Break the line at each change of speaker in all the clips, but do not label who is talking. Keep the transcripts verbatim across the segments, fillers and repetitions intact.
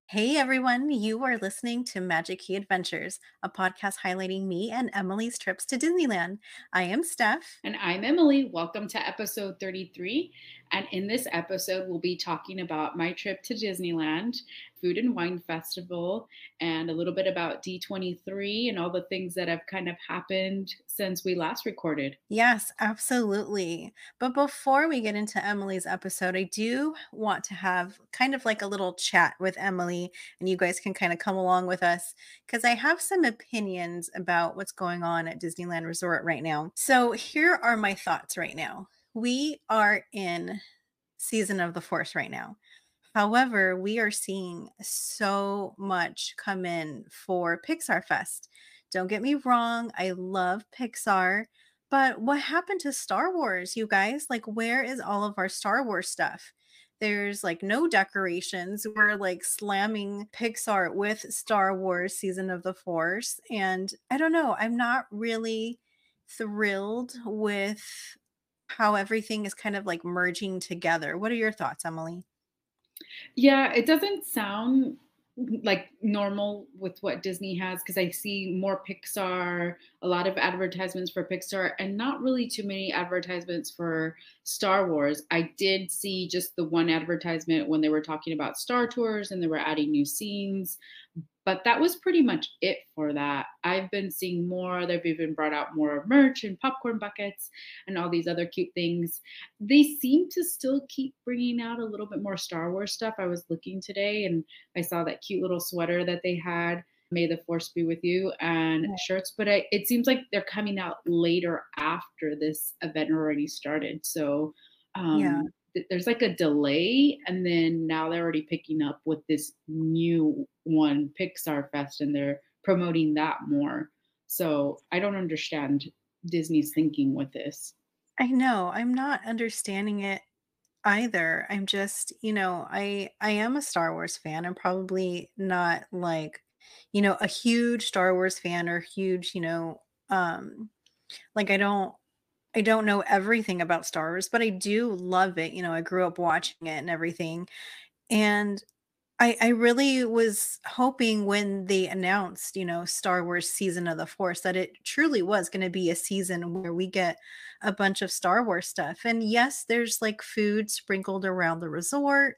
Hey everyone, you are listening to Magic Key Adventures, a podcast highlighting me and Emily's trips to Disneyland. I am Steph.
And I'm Emily. Welcome to episode thirty-three. And in this episode, we'll be talking about my trip to Disneyland, Food and Wine Festival, and a little bit about D twenty-three and all the things that have kind of happened since we last recorded.
Yes, absolutely. But before we get into Emily's episode, I do want to have kind of like a little chat with Emily, and you guys can kind of come along with us because I have some opinions about what's going on at Disneyland Resort right now. So here are my thoughts right now. We are in season of the Force right now. However, we are seeing so much come in for Pixar Fest. Don't get me wrong, I love Pixar, but what happened to Star Wars, you guys? Like, where is all of our Star Wars stuff? There's like no decorations. We're like slamming Pixar with Star Wars Season of the Force. And I don't know, I'm not really thrilled with how everything is kind of like merging together. What are your thoughts, Emily?
Yeah, it doesn't sound like normal with what Disney has because I see more Pixar, a lot of advertisements for Pixar, and not really too many advertisements for Star Wars. I did see just the one advertisement when they were talking about Star Tours and they were adding new scenes, but that was pretty much it for that. I've been seeing more. They've even brought out more merch and popcorn buckets and all these other cute things. They seem to still keep bringing out a little bit more Star Wars stuff. I was looking today and I saw that cute little sweater that they had. May the force be with you and
Yeah.
shirts, but I, it seems like they're coming out later after this event already started. So
Yeah.
um, th- there's like a delay, and then now they're already picking up with this new one, Pixar Fest, and they're promoting that more. So I don't understand Disney's thinking with this.
I know. I'm not understanding it either. I'm just, you know, I I am a Star Wars fan. I'm probably not like, you know, a huge Star Wars fan or huge, you know, um like I don't I don't know everything about Star Wars, but I do love it. You know, I grew up watching it and everything. And I I really was hoping when they announced, you know, Star Wars Season of the Force that it truly was gonna be a season where we get a bunch of Star Wars stuff. And yes, there's like food sprinkled around the resort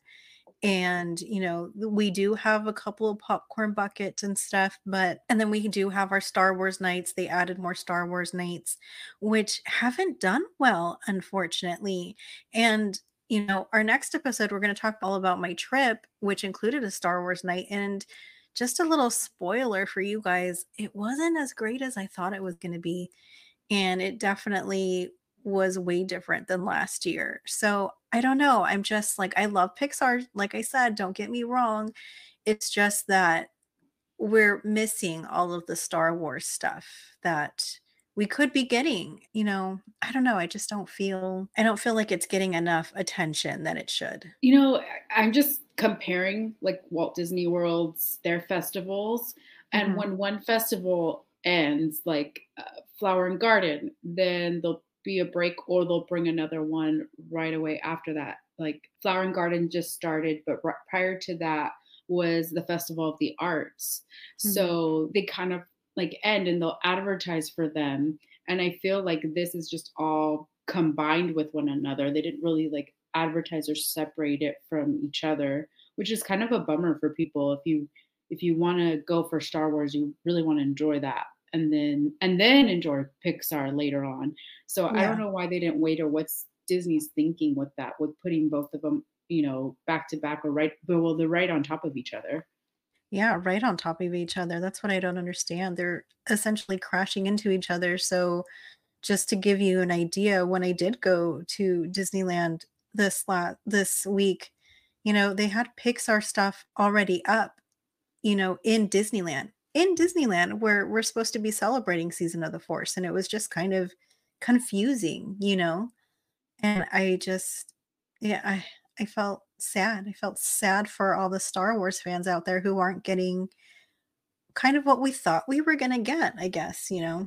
and, you know, we do have a couple of popcorn buckets and stuff, but and then we do have our Star Wars nights. They added more Star Wars nights, which haven't done well, unfortunately. And, you know, our next episode, we're going to talk all about my trip, which included a Star Wars night. And just a little spoiler for you guys, it wasn't as great as I thought it was going to be. And it definitely was way different than last year. So, I don't know, I'm just like I love Pixar, like I said, don't get me wrong. It's just that we're missing all of the Star Wars stuff that we could be getting, you know? I don't know, I just don't feel I don't feel like it's getting enough attention that it should.
You know, I- I'm just comparing like Walt Disney World's their festivals, and
Mhm.
when one festival ends, like uh, Flower and Garden, then there'll be a break, or they'll bring another one right away after that. Like Flower and Garden just started, but r- prior to that was the Festival of the Arts.
Mhm.
So they kind of like end, and they'll advertise for them. And I feel like this is just all combined with one another. They didn't really like advertise or separate it from each other, which is kind of a bummer for people. If you if you want to go for Star Wars, you really want to enjoy that, and then and then enjoy Pixar later on. So I don't
Yeah.
know why they didn't wait, or what's Disney's thinking with that, with putting both of them, you know, back to back, or right, but well, they're right on top of each other.
Yeah, right on top of each other, that's what I don't understand. They're essentially crashing into each other, so just to give you an idea, when I did go to Disneyland this la this week, you know, they had Pixar stuff already up, you know, in Disneyland. In Disneyland, where we're supposed to be celebrating Season of the Force, and it was just kind of confusing, you know? And I just yeah, I I felt sad. I felt sad for all the Star Wars fans out there who aren't getting kind of what we thought we were gonna get, I guess, you know?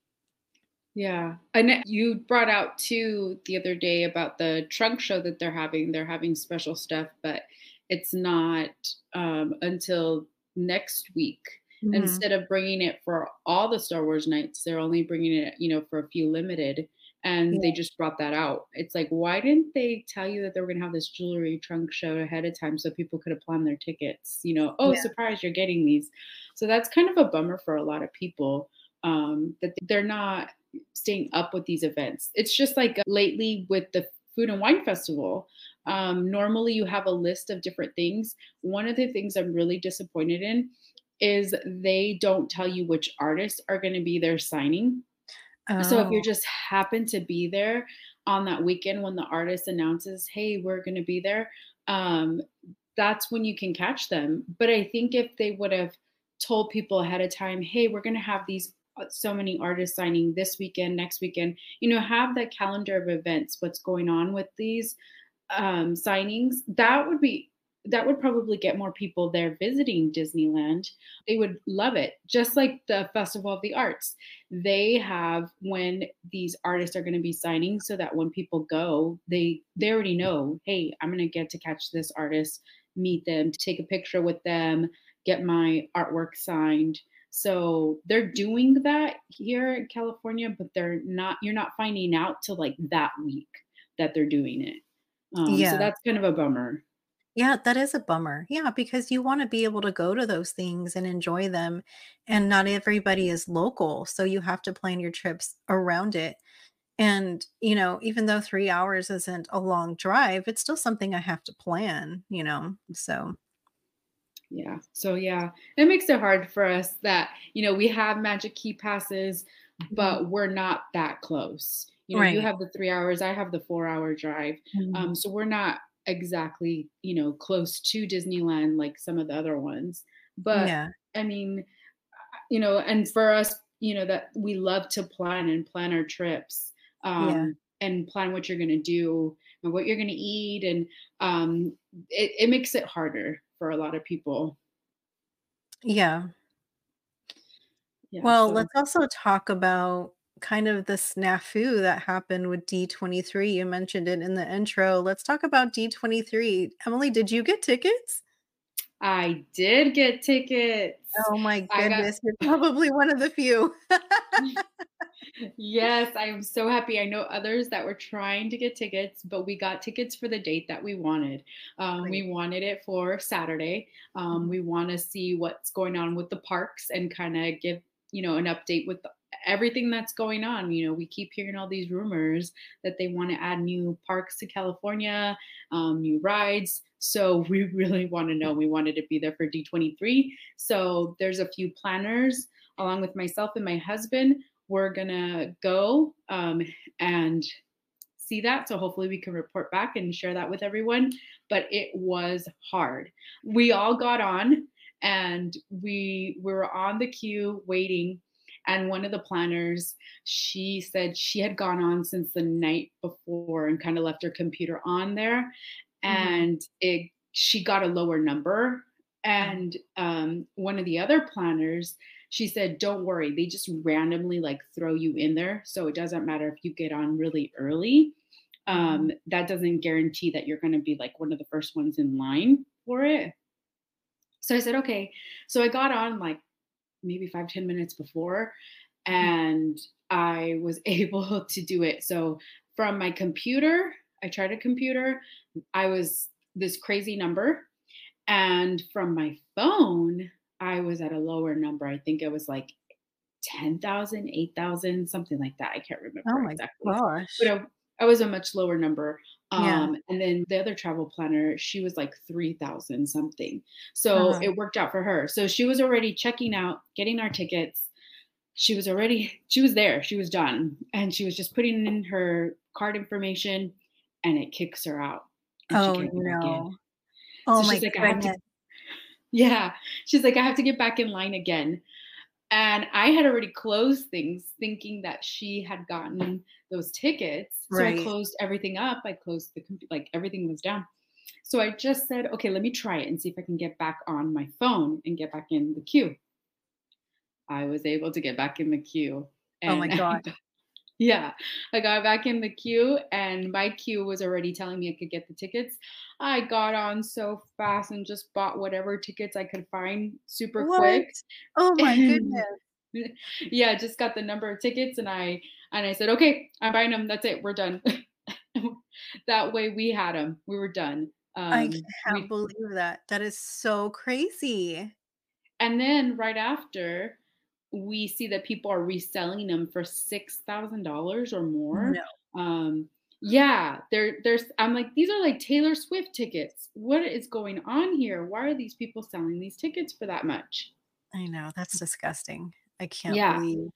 Yeah. And you brought out too the other day about the trunk show that they're having. They're having special stuff, but it's not um, until next week.
Mhm.
Instead of bringing it for all the Star Wars nights, they're only bringing it, you know, for a few limited, and they
Yeah,
just brought that out. It's like, why didn't they tell you that they were gonna have this jewelry trunk show ahead of time so people could have planned their tickets? You know, oh,
yeah,
surprise, you're getting these. So that's kind of a bummer for a lot of people, um, that they're not staying up with these events. It's just like uh, lately with the Food and Wine Festival. Um, normally, you have a list of different things. One of the things I'm really disappointed in is they don't tell you which artists are going to be there signing. So if you
oh,
just happen to be there on that weekend when the artist announces, "Hey, we're gonna be there," um, that's when you can catch them. But I think if they would have told people ahead of time, "Hey, we're gonna have these uh, so many artists signing this weekend, next weekend," you know, have that calendar of events, what's going on with these um, signings, that would be that would probably get more people there visiting Disneyland. They would love it. Just like the Festival of the Arts. They have when these artists are going to be signing so that when people go, they they already know, "Hey, I'm going to get to catch this artist, meet them, take a picture with them, get my artwork signed." So they're doing that here in California, but they're not you're not finding out till like that week that they're doing it. Um, so
yeah.
that's kind of a bummer.
Yeah, that is a bummer. Yeah, because you wanna be able to go to those things and enjoy them, and not everybody is local, so you have to plan your trips around it. And, you know, even though three hours isn't a long drive, it's still something I have to plan, you know? So,
Yeah. So yeah, it makes it hard for us that, you know, we have Magic Key passes,
mhm.
but we're not that close. You know, you
Right.
have the three hours, I have the four hour drive.
Mhm.
Um, so we're not exactly, you know, close to Disneyland like some of the other ones. But
Yeah,
I mean, you know, and for us, you know, that we love to plan and plan our trips,
yeah,
um, and plan what you're going to do and what you're going to eat. And um, it, it makes it harder for a lot of people.
yeah.
Yeah.
Well,
So
let's also talk about kind of the snafu that happened with D twenty-three. You mentioned it in the intro. Let's talk about D twenty-three. Emily, did you get tickets?
I did get tickets.
Oh my
I got
goodness, you're probably one of the few.
Yes, I am so happy. I know others that were trying to get tickets, but we got tickets for the date that we wanted. Um,
Great.
we wanted it for Saturday. Um,
Mhm.
we want to see what's going on with the parks and kind of give, you know, an update with the, everything that's going on. You know, we keep hearing all these rumors that they want to add new parks to California, um, new rides. So we really want to know. We wanted to be there for D twenty-three. So there's a few planners along with myself and my husband. We're gonna go um, and see that. So hopefully we can report back and share that with everyone. But it was hard. We all got on and we were on the queue waiting. And one of the planners, she said she had gone on since the night before and kind of left her computer on there.
Mhm.
And it she got a lower number.
Oh.
And um, one of the other planners, she said, "Don't worry, they just randomly like throw you in there. So it doesn't matter if you get on really early. Um,
Mhm.
that doesn't guarantee that you're going to be like one of the first ones in line for it." So I said, "Okay." So I got on like maybe five ten minutes before,
Mhm.
and I was able to do it. So from my computer, I tried a computer, I was this crazy number. And from my phone, I was at a lower number. I think it was like ten thousand, eight thousand, something like that. I can't
Oh
remember
my
exactly. But
gosh.
I, I was a much lower number.
Yeah.
Um, and then the other travel planner, she was like three thousand something. So
Uh-huh.
it worked out for her. So she was already checking out, getting our tickets. She was already, she was there. She was done. And she was just putting in her card information and it kicks her out and she
Oh,
can't get back in.
no. Oh
So
my
she's like, I have to,
goodness.
yeah. She's like, I have to get back in line again. And I had already closed things thinking that she had gotten those tickets. So I
Right.
closed everything up. I closed the computer, like everything was down. So I just said, okay, let me try it and see if I can get back on my phone and get back in the queue. I was able to get back in the queue.
Oh my
And I
gosh.
got, Yeah, I got back in the queue and my queue was already telling me I could get the tickets. I got on so fast and just bought whatever tickets I could find super
What?
quick.
Oh my
And
goodness.
yeah, just got the number of tickets and I and I said, "Okay, I'm buying them. That's it. We're done." That way we had them. We were done.
I
Um,
can't
we
believe that. That is so crazy.
And then right after, we see that people are reselling them for six thousand dollars or more.
No,
Um, yeah, there there's I'm like, "These are like Taylor Swift tickets. What is going on here? Why are these people selling these tickets for that much?"
I know, that's disgusting. I can't
Yeah.
believe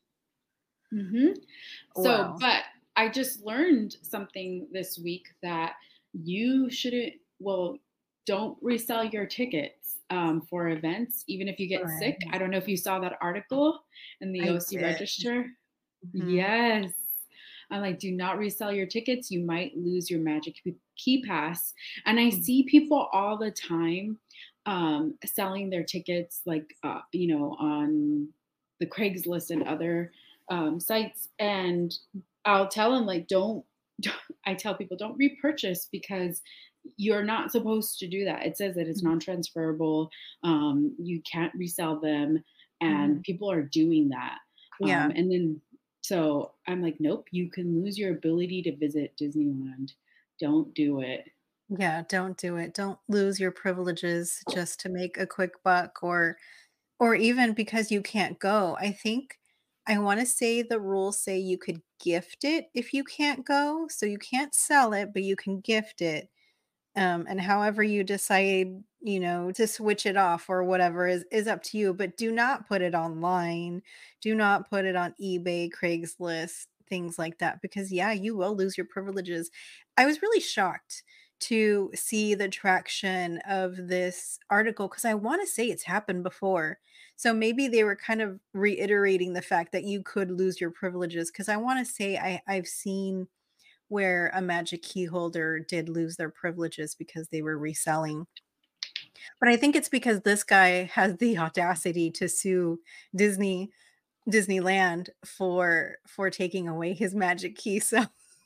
Mhm. So,
wow.
but I just learned something this week that you shouldn't well, don't resell your tickets, um, for events, even if you get sick.
Right.
I don't know if you saw that article in the
I
O C
did.
Register.
Mhm.
Yes. I'm like, "Do not resell your tickets. You might lose your Magic Key Key Pass." And I
Mm.
see people all the time, um, selling their tickets, like, uh, you know, on the Craigslist and other, um, sites, and I'll tell them, like, "Don't" I tell people, "Don't repurchase because you're not supposed to do that. It says that it's
Mhm.
non-transferable, um, you can't resell them," and
Mhm.
people are doing that. Um,
Yeah.
and then so I'm like, "Nope, you can lose your ability to visit Disneyland. Don't do it."
Yeah, don't do it. Don't lose your privileges just to make a quick buck or or even because you can't go. I think I wanna say the rules say you could gift it if you can't go, so you can't sell it, but you can gift it. Um, and however you decide, you know, to switch it off or whatever is is up to you, but do not put it online. Do not put it on eBay, Craigslist, things like that because yeah, you will lose your privileges. I was really shocked to see the traction of this article because I want to say it's happened before. So maybe they were kind of reiterating the fact that you could lose your privileges because I want to say I I've seen where a magic key holder did lose their privileges because they were reselling. But I think it's because this guy has the audacity to sue Disney Disneyland for for taking away his magic key, so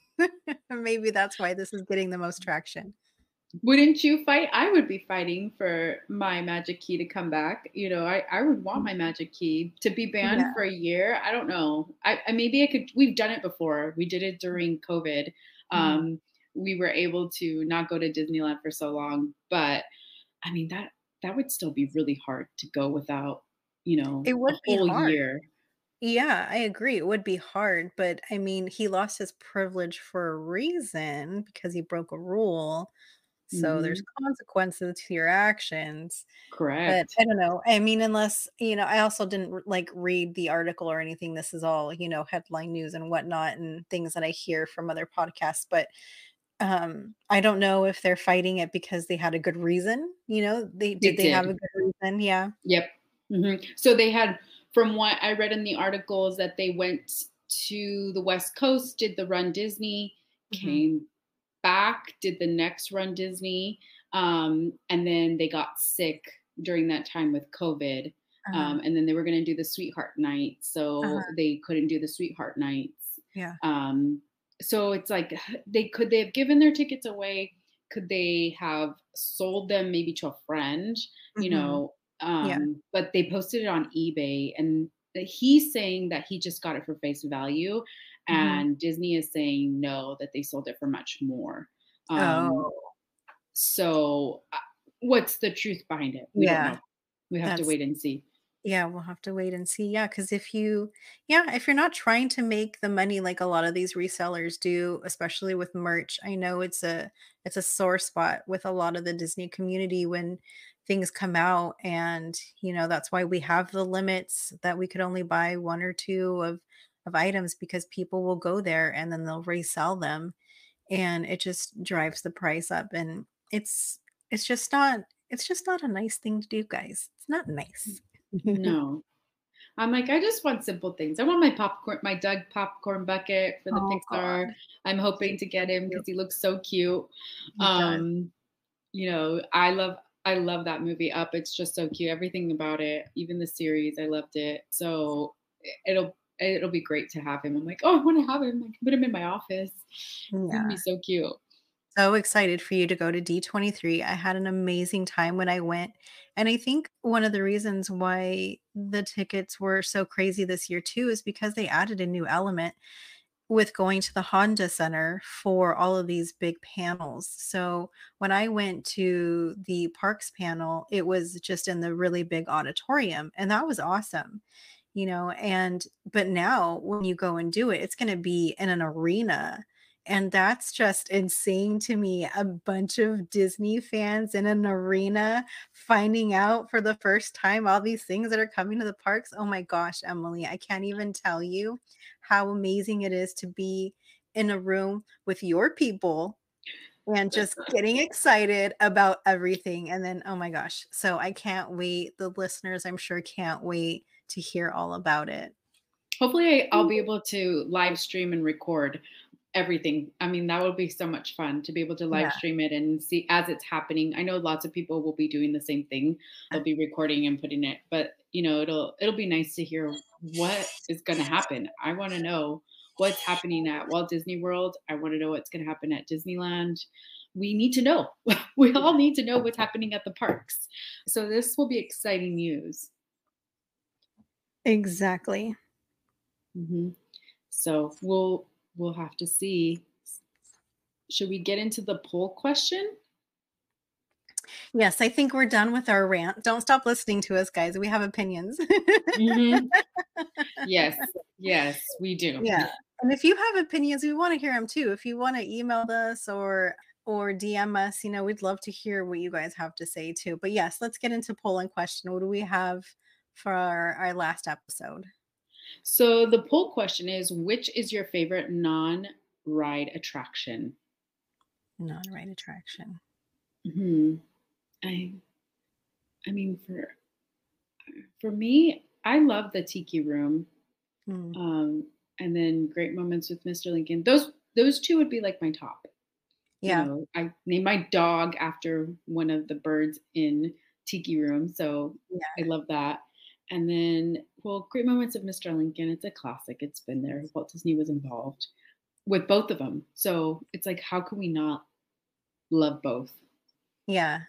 maybe that's why this is getting the most traction.
Wouldn't you fight? I would be fighting for my magic key to come back. You know, I, I would want my
Mhm.
magic key to be banned
Yeah.
for a year. I don't know. I, I maybe I could. We've done it before. We did it during COVID.
Mhm.
Um, we were able to not go to Disneyland for so long, but I mean that that would still be really hard to go without, you know,
It
a
would be
whole
hard.
year.
Yeah, I agree, it would be hard, but, I mean, he lost his privilege for a reason because he broke a rule, so there's
Hmm.
consequences to your actions. But
Correct.
I don't know. I mean, unless, you know, I also didn't r like, read the article or anything. This is all, you know, headline news and whatnot and things that I hear from other podcasts, but, um, I don't know if they're fighting it because they had a good reason, you know? They
They
did they have a
did.
good reason? Yeah.
Yep. Mhm. So they had, from what I read in the articles, that they went to the West Coast, did the Run Disney,
Mhm.
came back, did the next Run Disney, um, and then they got sick during that time with COVID.
Uh-huh.
Um, and then they were going to do the Sweetheart Night, so
Uh-huh.
they couldn't do the Sweetheart Nights.
Yeah.
Um, so it's like they could they have given their tickets away? Could they have sold them maybe to a friend? You
Mhm.
know,
Yeah.
um, but they posted it on eBay, and that he's saying that he just got it for face value,
Mhm.
and Disney is saying no, that they sold it for much more. Um,
Oh,
so, uh, what's the truth behind it? We don't
yeah.
know. We have to
That's
wait and see.
Yeah, we'll have to wait and see. Yeah, because if you yeah, if you're not trying to make the money like a lot of these resellers do, especially with merch, I know it's a it's a sore spot with a lot of the Disney community when things come out and, you know, that's why we have the limits that we could only buy one or two of of items because people will go there and then they'll resell them and it just drives the price up and it's it's just not it's just not a nice thing to do, guys. It's not nice.
No. I'm like, I just want simple things. I want my popcorn, my Doug popcorn bucket for the
Oh
Pixar.
god,
I'm
he's
hoping to
so
get him
cute.
because he looks so cute.
He does.
Um, you know, I love I love that movie Up. It's just so cute. Everything about it, even the series, I loved it. So i- it'll it'll be great to have him. I'm like, oh, I want to have him. I can put him in my office. It's gonna be
Yeah.
so cute.
So excited for you to go to D twenty-three. I had an amazing time when I went. And I think one of the reasons why the tickets were so crazy this year too is because they added a new element with going to the Honda Center for all of these big panels. So when I went to the parks panel, it was just in the really big auditorium, and that was awesome. You know, and but now when you go and do it, it's gonna be in an arena. And that's just insane to me. A bunch of Disney fans in an arena finding out for the first time all these things that are coming to the parks. Oh my gosh, Emily, I can't even tell you how amazing it is to be in a room with your people and just getting excited about everything. And then, oh my gosh. So I can't wait. The listeners, I'm sure, can't wait to hear all about it.
Hopefully, I'll be able to live stream and record everything. I mean, that would be so much fun to be able to live
Yeah.
stream it and see as it's happening. I know lots of people will be doing the same thing. They'll be recording and putting it, but you know, it'll it'll be nice to hear what is going to happen. I want to know what's happening at Walt Disney World. I want to know what's going to happen at Disneyland. We need to know. We all need to know what's happening at the parks. So this will be exciting news.
Exactly.
Mhm. So we'll we'll have to see. Should we get into the poll question?
Yes, I think we're done with our rant. Don't stop listening to us, guys. We have opinions.
Hmm. Yes, yes, we do.
Yeah. And if you have opinions, we want to hear them too. If you want to email us or or D M us, you know, we'd love to hear what you guys have to say too. But yes, let's get into poll and question. What do we have for our, our last episode?
So the poll question is, which is your favorite non-ride attraction?
Non-right attraction.
Hmm. I I mean for for me, I love the Tiki Room.
Mm,
Um, and then Great Moments with Mister Lincoln. Those those two would be like my top. You
yeah.
know, I named my dog after one of the birds in Tiki Room, so
Yeah.
I love that. And then, well, Great Moments of Mister Lincoln, it's a classic. It's been there. Walt Disney was involved with both of them. So it's like, how can we not love both?
Yeah.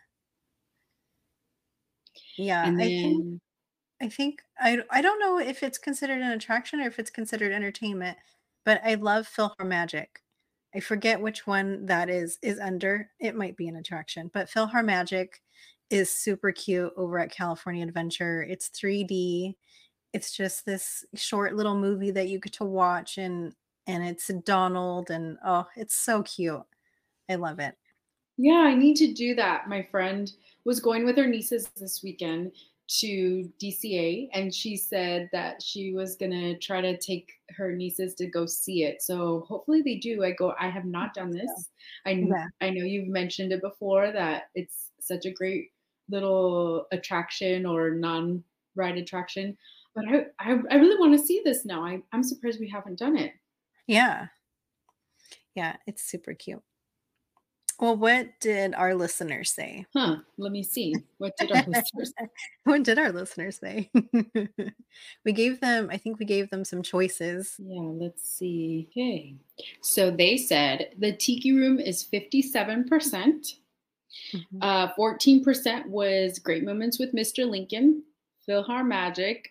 Yeah.
And
I think
then,
I think I I don't know if it's considered an attraction or if it's considered entertainment, but I love PhilharMagic. I forget which one that is is under. It might be an attraction, but PhilharMagic is super cute over at California Adventure. It's three D. It's just this short little movie that you get to watch and and it's Donald and oh, it's so cute. I love it.
yeah, I need to do that. My friend was going with her nieces this weekend to D C A, and she said that she was gonna try to take her nieces to go see it. So hopefully they do. I go. I have not done
So,
this. I kn-
yeah.
I know you've mentioned it before that it's such a great little attraction or non ride attraction, but I I, I really want to see this now. I I'm surprised we haven't done it.
Yeah. Yeah, it's super cute. Well, what did our listeners say?
Huh? Let me see. What did our listeners?
What did our listeners say? We gave them I think we gave them some choices.
Yeah, let's see. Okay. So they said the Tiki Room is fifty-seven percent.
Mhm.
Uh, fourteen percent was Great Moments with Mister Lincoln, PhilharMagic,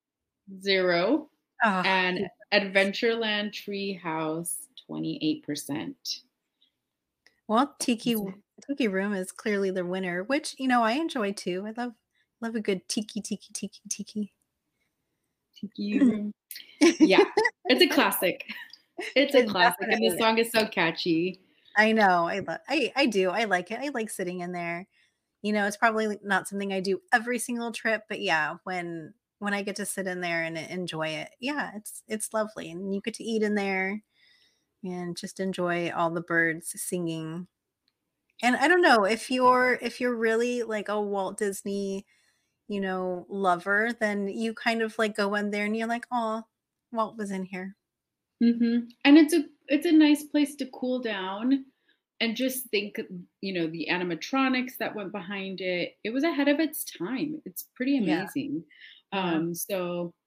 zero,
Ah,
and
yeah.
Adventureland Treehouse, twenty-eight percent.
Well, Tiki Tiki Room is clearly the winner, which, you know, I enjoy too. I love love a good tiki, tiki, tiki, tiki.
Tiki Room. Yeah, it's a classic. It's a
It
classic, and the
definitely
song is so catchy.
I know, I love I I do, I like it. I like sitting in there. You know, it's probably not something I do every single trip, but yeah, when when I get to sit in there and enjoy it, yeah, it's it's lovely, and you get to eat in there and just enjoy all the birds singing. And I don't know if you're if you're really like a Walt Disney, you know, lover, then you kind of like go in there and you're like, "Oh, Walt was in here."
Mhm, and it's a it's a nice place to cool down and just think, you know, the animatronics that went behind it, it was ahead of its time. It's pretty
Yeah,
amazing.
yeah.
Um, so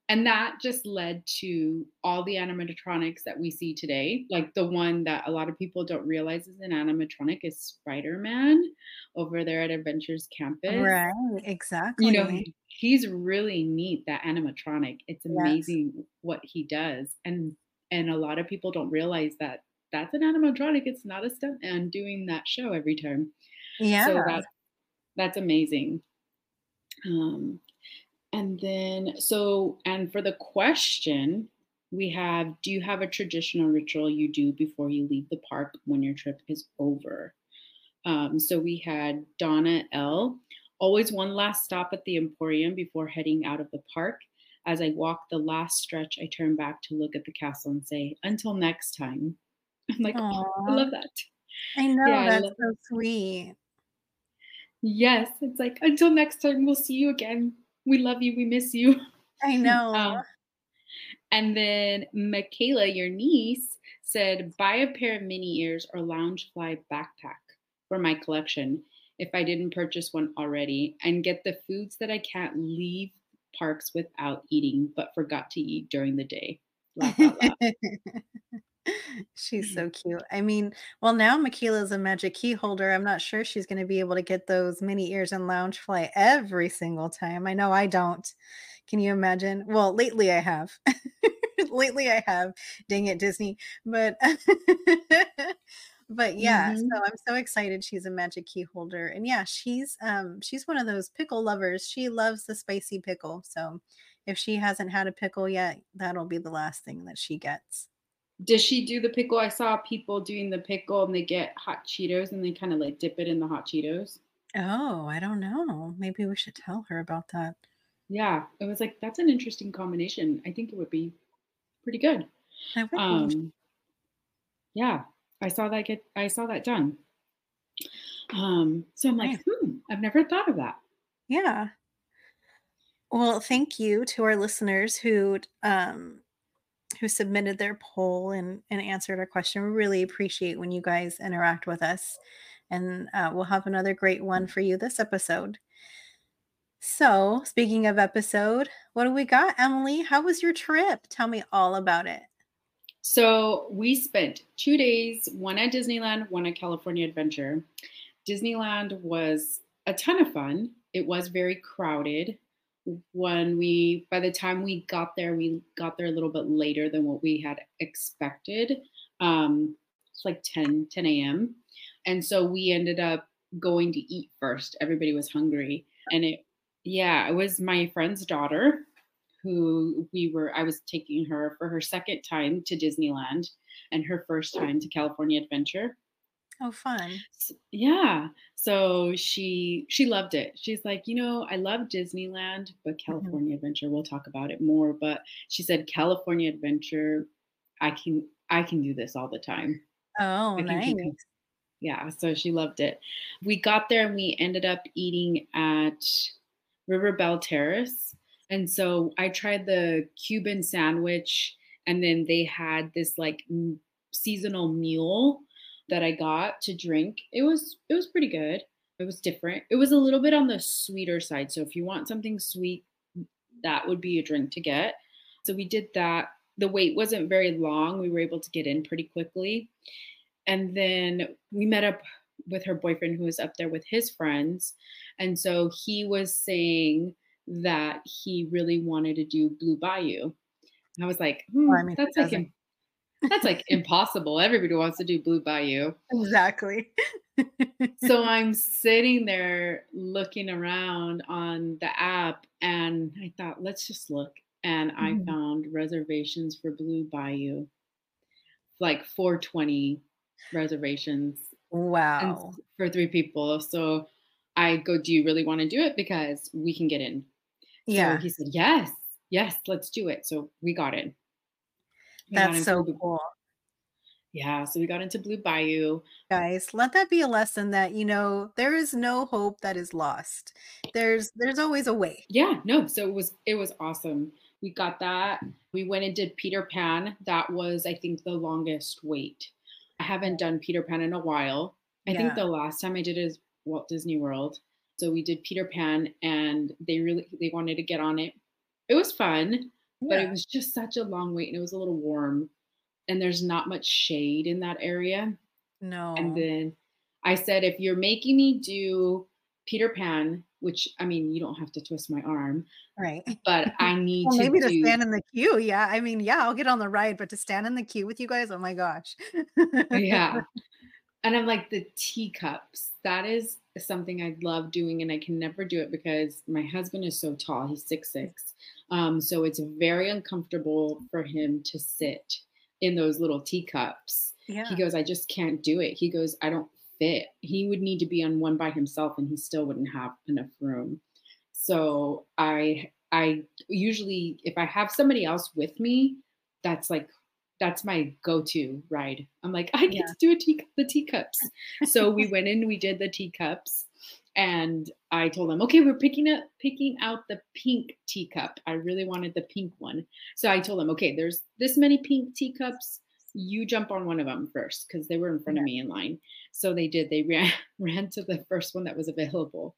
And that just led to all the animatronics that we see today. Like the one that a lot of people don't realize is an animatronic is Spider-Man over there at Adventures Campus.
Right,
You know,
exactly.
he he's really neat, that animatronic. It's
Yes.
amazing what he does, and and a lot of people don't realize that that's an animatronic, it's not a stuntman doing that show every time. So
Yeah.
that that's amazing. Um, and then so and for the question, we have, "Do you have a traditional ritual you do before you leave the park when your trip is over?" Um, so we had Donna L. Always one last stop at the Emporium before heading out of the park. As I walk the last stretch, I turn back to look at the castle and say, "Until next time." I'm like, oh, I
Aw,
love that.
I
Yeah,
know,
I
that's
love.
so sweet.
Yes, it's like, until next time, we'll see you again. We love you. We miss you.
I know.
um, and then Michaela, your niece, said, "Buy a pair of mini ears or Loungefly backpack for my collection if I didn't purchase one already, and get the foods that I can't leave parks without eating but forgot to eat during the day." Laugh out loud.
She's so cute. I mean, well, now Michaela's a magic key holder. I'm not sure she's gonna be able to get those mini ears and Loungefly every single time. I know I don't. Can you imagine? Well, lately I have. Lately I have. Dang it, Disney. But but yeah, so
Hmm.
I'm so excited she's a magic key holder. And yeah, she's um she's one of those pickle lovers. She loves the spicy pickle. So if she hasn't had a pickle yet, that'll be the last thing that she gets.
Does she do the pickle? I saw people doing the pickle and they get hot Cheetos and they kind of like dip it in the hot Cheetos.
Oh, I don't know. Maybe we should tell her about that.
Yeah, it was like, that's an interesting combination. I think it would be pretty good.
I would be
Um, yeah, I saw that get I saw that done. Um, so I'm
nice.
like, hmm, I've never thought of that.
Yeah. Well, thank you to our listeners who um who submitted their poll and and answered our question. We really appreciate when you guys interact with us, and uh, we'll have another great one for you this episode. So, speaking of episode, what do we got, Emily? How was your trip? Tell me all about it.
So we spent two days, one at Disneyland, one at California Adventure. Disneyland was a ton of fun. It was very crowded. When we, by the time we got there, we got there a little bit later than what we had expected. Um, it's like ten, ten a m. And so we ended up going to eat first. Everybody was hungry. And it, yeah, it was my friend's daughter who we were, I was taking her for her second time to Disneyland and her first time to California Adventure.
Oh, fun.
S Yeah. So she she loved it. She's like, "You know, I love Disneyland, but
Mhm.
California Adventure, we'll talk about it more." But she said, "California Adventure, I can I can do this all the time.
Oh,
I can keep
nice.
com." Yeah, so she loved it. We got there and we ended up eating at River Belle Terrace. And so I tried the Cuban sandwich, and then they had this like m- seasonal mule that I got to drink. It was it was pretty good. It was different. It was a little bit on the sweeter side. So if you want something sweet, that would be a drink to get. So we did that. The wait wasn't very long. We were able to get in pretty quickly. And then we met up with her boyfriend who was up there with his friends. And so he was saying that he really wanted to do Blue Bayou. And I was like,
Well,
hmm,
I mean, who
that's like
doesn't?
im- that's like impossible. Everybody wants to do Blue Bayou.
Exactly.
So I'm sitting there looking around on the app and I thought, let's just look. And I
Mhm.
found reservations for Blue Bayou, like four twenty reservations and
Wow.
s- for three people. So I go, "Do you really want to do it? Because we can get in." So
Yeah,
he said, "Yes, yes, let's do it." So we got in. We got
that's
into
so
Blue,
cool.
yeah. So we got into Blue Bayou.
Guys, let that be a lesson that, you know, there is no hope that is lost. There's there's always a way.
Yeah, no. So it was it was awesome. We got that. We went and did Peter Pan. That was, I think, the longest wait. I haven't done Peter Pan in a while. I think
Yeah.
the last time I did is Walt Disney World. So we did Peter Pan, and they really they wanted to get on it. It was fun. but it
Yeah.
was just such a long wait and it was a little warm and there's not much shade in that area. And
No.
then I said, if you're making me do Peter Pan, which I mean, you don't have to twist my arm,
Right.
but I need
Well,
to
maybe to
do,
stand in the queue, yeah. I mean, yeah, I'll get on the ride, but to stand in the queue with you guys, oh my gosh.
yeah. And I'm like, the teacups, that is something I love doing, and I can never do it because my husband is so tall. He's six six. Um, so it's very uncomfortable for him to sit in those little teacups. He
Yeah.
goes, I just can't do it. He goes, I don't fit. He would need to be on one by himself and he still wouldn't have enough room. So I I usually, if I have somebody else with me, that's like that's my go-to ride. I'm like, I get
Yeah.
to do a tea, the teacups. So we went in, we did the teacups, and I told them, okay, we're picking up picking out the pink teacup. I really wanted the pink one. So I told them, okay, there's this many pink teacups. You jump on one of them first because they were in front of
Yeah.
me in line. So they did. They ran ran to the first one that was available.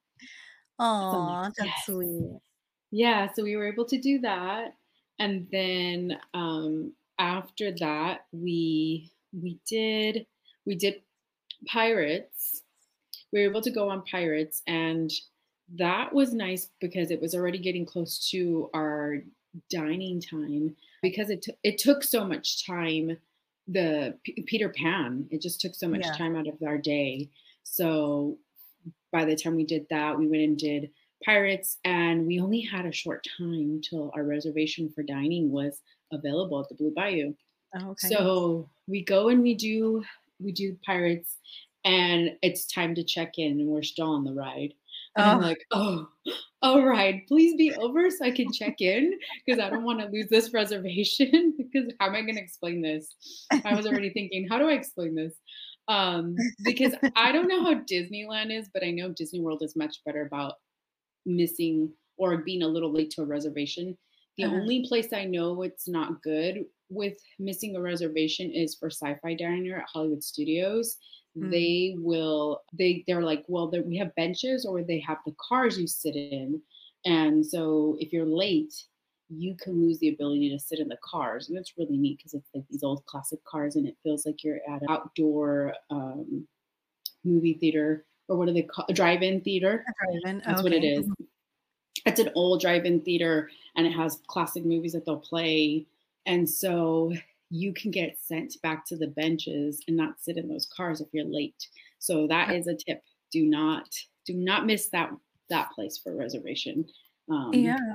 So I'm like,
Aw, that's
yes.
sweet.
Yeah, so we were able to do that, and then, um, after that, we we did we did Pirates. We were able to go on Pirates, and that was nice because it was already getting close to our dining time because it took it took so much time, the P Peter Pan, it just took so much
Yeah.
time out of our day. So by the time we did that, we went and did Pirates, and we only had a short time till our reservation for dining was available at the Blue Bayou.
Oh, okay.
So we go and we do we do Pirates, and it's time to check in, and we're still on the ride. And I'm
Oh,
like, oh, all right, please be over so I can check in because I don't want to lose this reservation. Because how am I going to explain this? I was already thinking, how do I explain this? Um, because I don't know how Disneyland is, but I know Disney World is much better about missing or being a little late to a reservation. The
uh-huh.
only place I know it's not good with missing a reservation is for Sci-Fi Diner at Hollywood Studios.
Mm.
They will they they're like, well, there, we have benches or they have the cars you sit in, and so if you're late, you can lose the ability to sit in the cars, and it's really neat because it's like these old classic cars, and it feels like you're at an outdoor um, movie theater, or what do they call a drive-in theater?
A drive-in,
That's what it
okay.
is.
Mhm.
It's an old drive-in theater and it has classic movies that they'll play. And so you can get sent back to the benches and not sit in those cars if you're late. So that
Uh,
is a tip. Do not do not miss that that place for reservation. Um,
yeah.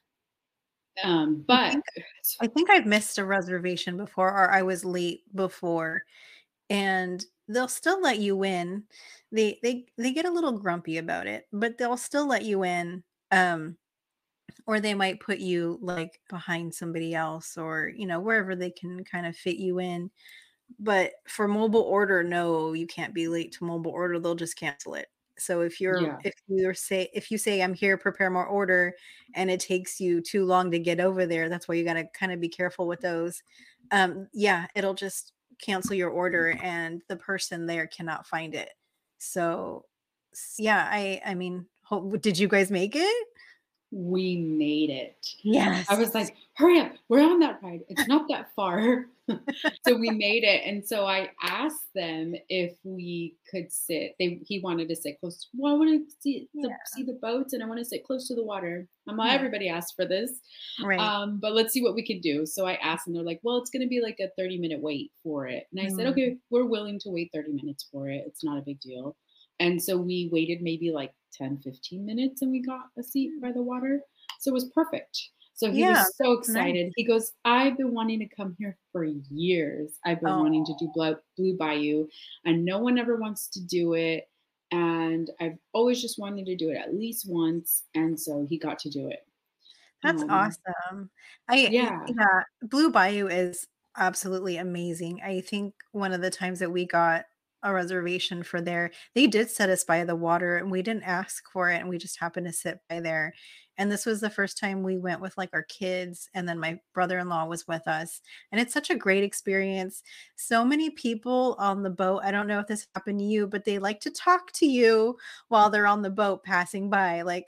um,
I
but
think I think I've missed a reservation before, or I was late before, and they'll still let you in. They they they get a little grumpy about it, but they'll still let you in, um, or they might put you, like, behind somebody else or, you know, wherever they can kind of fit you in. But for mobile order, no, you can't be late to mobile order, they'll just cancel it. So if you're
yeah,
if you're say if you say, "I'm here, prepare more order," and it takes you too long to get over there, that's why you gotta kinda be careful with those. Um, yeah, it'll just cancel your order and the person there cannot find it. So, s yeah, I I mean, ho did you guys make it?
we made it. I was
Yes.
like, "Hurry up, we're on that ride. It's not that far." So we made it, and so I asked them if we could sit. They he wanted to sit close. Well, I want to see the
Yeah,
see the boats, and I want to sit close to the water. I'm like,
yeah,
everybody asked for this,
right.
um, but let's see what we can do. So I asked, and they're like, "Well, it's going to be like a thirty minute wait for it." And I said,
Mm.
"Okay, we're willing to wait thirty minutes for it. It's not a big deal." And so we waited maybe like ten, fifteen minutes, and we got a seat by the water. So it was perfect. So he
Yeah,
was so
that's nice.
excited. He goes, I've been wanting to come here for years. I've been wanting to
Oh.
do Blue, Blue Bayou, and no one ever wants to do it. And I've always just wanted to do it at least once. And so he got to do it.
That's
Um,
awesome. I y
yeah.
yeah, Blue Bayou is absolutely amazing. I think one of the times that we got a reservation for there, they did set us by the water, and we didn't ask for it, and we just happened to sit by there, and this was the first time we went with, like, our kids, and then my brother-in-law was with us, and it's such a great experience. So many people on the boat, I don't know if this happened to you, but they like to talk to you while they're on the boat passing by, like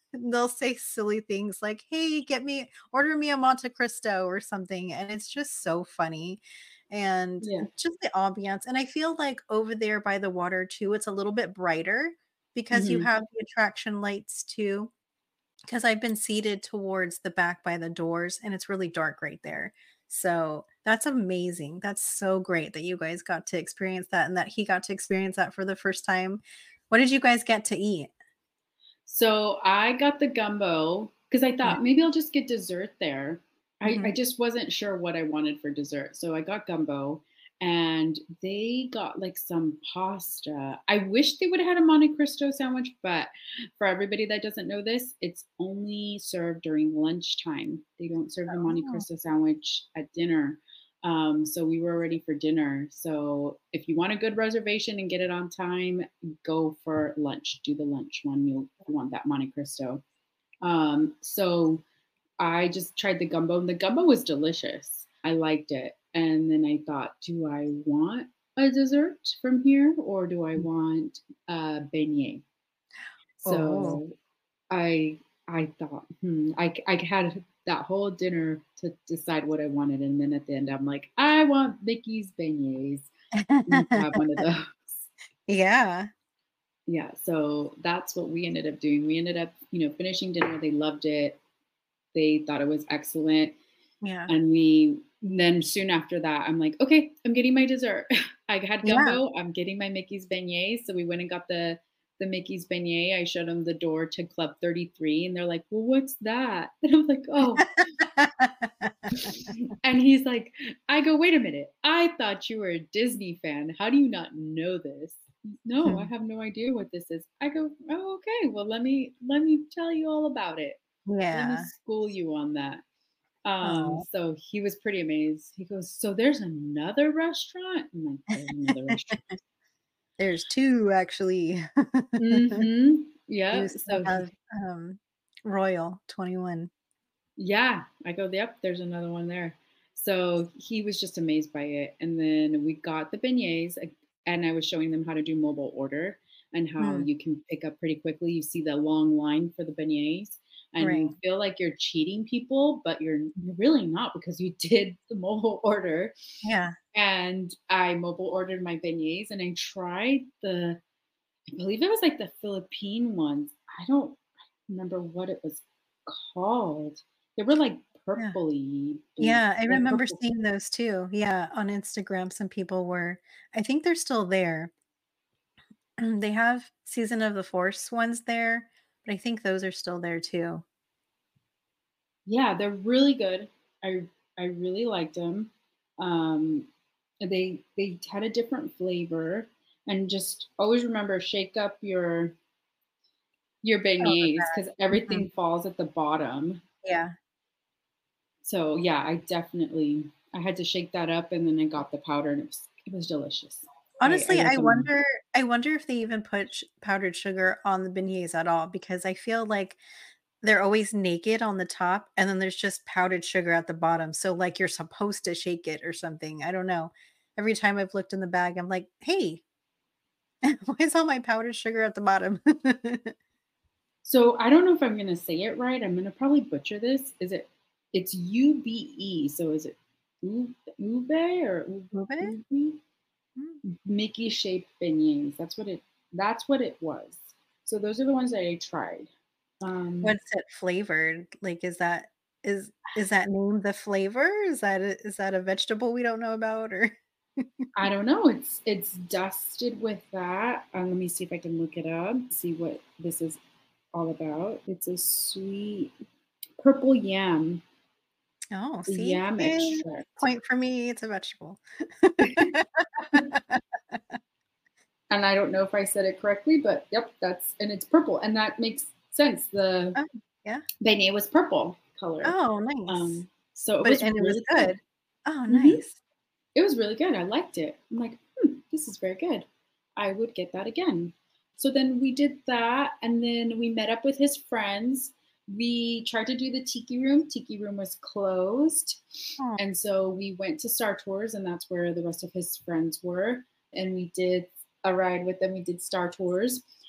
they'll say silly things like, "Hey, get me order me a Monte Cristo," or something, and it's just so funny, and
Yeah.
just the ambiance, and I feel like over there by the water too, it's a little bit brighter because you
Mhm.
have the attraction lights too. 'Cause I've been seated towards the back by the doors, and it's really dark right there. So, that's amazing. That's so great that you guys got to experience that and that he got to experience that for the first time. What did you guys get to eat?
So I got the gumbo because I
Yeah.
thought maybe I'll just get dessert there. I, I
Mhm.
just wasn't sure what I wanted for dessert. So I got gumbo and they got like some pasta. I wish they would have had a Monte Cristo sandwich, but for everybody that doesn't know this, it's only served during lunchtime. They don't serve the Monte
Oh.
Cristo sandwich at dinner. Um, so we were ready for dinner. So if you want a good reservation and get it on time, go for lunch. Do the lunch one. You'll you want that Monte Cristo. Um, so I just tried the gumbo, and the gumbo was delicious. I liked it. And then I thought, do I want a dessert from here or do I want a beignet?
Oh.
So I I thought, hmm, I I had that whole dinner to decide what I wanted, and then at the end, I'm like, I want Mickey's beignets. You can have one of those.
Yeah.
Yeah, so that's what we ended up doing. We ended up, you know, finishing dinner. They loved it. They thought it was excellent.
Yeah.
And we then soon after that, I'm like, okay, I'm getting my dessert. I had
Yeah.
gumbo. I'm getting my Mickey's beignets. So we went and got the the Mickey's beignet. I showed them the door to Club thirty-three, and they're like, well, what's that? And I'm like, oh. And he's like, I go, wait a minute. I thought you were a Disney fan. How do you not know this? No, I
Hmm.
have no idea what this is. I go, oh, okay. Well, let me let me tell you all about it. Let me
Yeah.
school you on that. Um,
Oh.
so he was pretty amazed. He goes, "So there's another restaurant?" I'm like, "There's another restaurant."
There's two actually.
Mhm.
You
Yeah.
still
So he
have, um, Royal twenty-one.
yeah, I go, "Yep, there's another one there." So he was just amazed by it. And then we got the beignets, like, and I was showing them how to do mobile order and how
Mm,
you can pick up pretty quickly. You see the long line for the beignets and
right.
you feel like you're cheating people, but you're you're really not because you did the mobile order.
Yeah.
And I mobile ordered my beignets and I tried the I believe it was like the Philippine ones. I don't remember what it was called. They were like
Yeah.
purpley, blue,
Yeah, I
like
remember
purple.
seeing those too. Yeah, on Instagram, some people were I think they're still there. They have Season of the Force ones there, but I think those are still there too.
Yeah, they're really good. I I really liked them. Um, they they had a different flavor, and just always remember shake up your your
Oh, the
beignets because
bag. Mhm.
everything falls at the bottom.
Yeah.
So yeah, I definitely I had to shake that up and then I got the powder and it was it was delicious. I, I
Honestly, I
recommend.
wonder I wonder if they even put sh powdered sugar on the beignets at all because I feel like they're always naked on the top, and then there's just powdered sugar at the bottom, so, like, you're supposed to shake it or something, I don't know. Every time I've looked in the bag, I'm like, "Hey, why is all my powdered sugar at the bottom?"
So I don't know if I'm gonna say it right. I'm gonna probably butcher this. Is it it's U B E. So is it ube ube or ube?
Move it?
ube?
Mm.
Mickey shaped beignets. That's what it that's what it was. So those are the ones that I tried. Um,
What's it flavored? Like, is that is is that name the flavor? Is that a is that a vegetable we don't know about or
I don't know. It's it's dusted with that. Uh, let me see if I can look it up. See what this is all about. It's a sweet purple yam,
Oh, see?
yam
Yay,
extract.
point for me, it's a vegetable.
And I don't know if I said it correctly, but yep, that's and it's purple, and that makes sense. The
Oh, yeah?
beignet was purple color,
Oh, nice.
um, so it
But
was
and it was
really good.
good? Oh,
hmm
nice.
It was really good. I liked it. I'm like, hmm, this is very good. I would get that again. So then we did that, and then we met up with his friends. We tried to do the tiki room. Tiki room was closed,
Oh,
and so we went to Star Tours, and that's where the rest of his friends were. And we did a ride with them. We did Star Tours.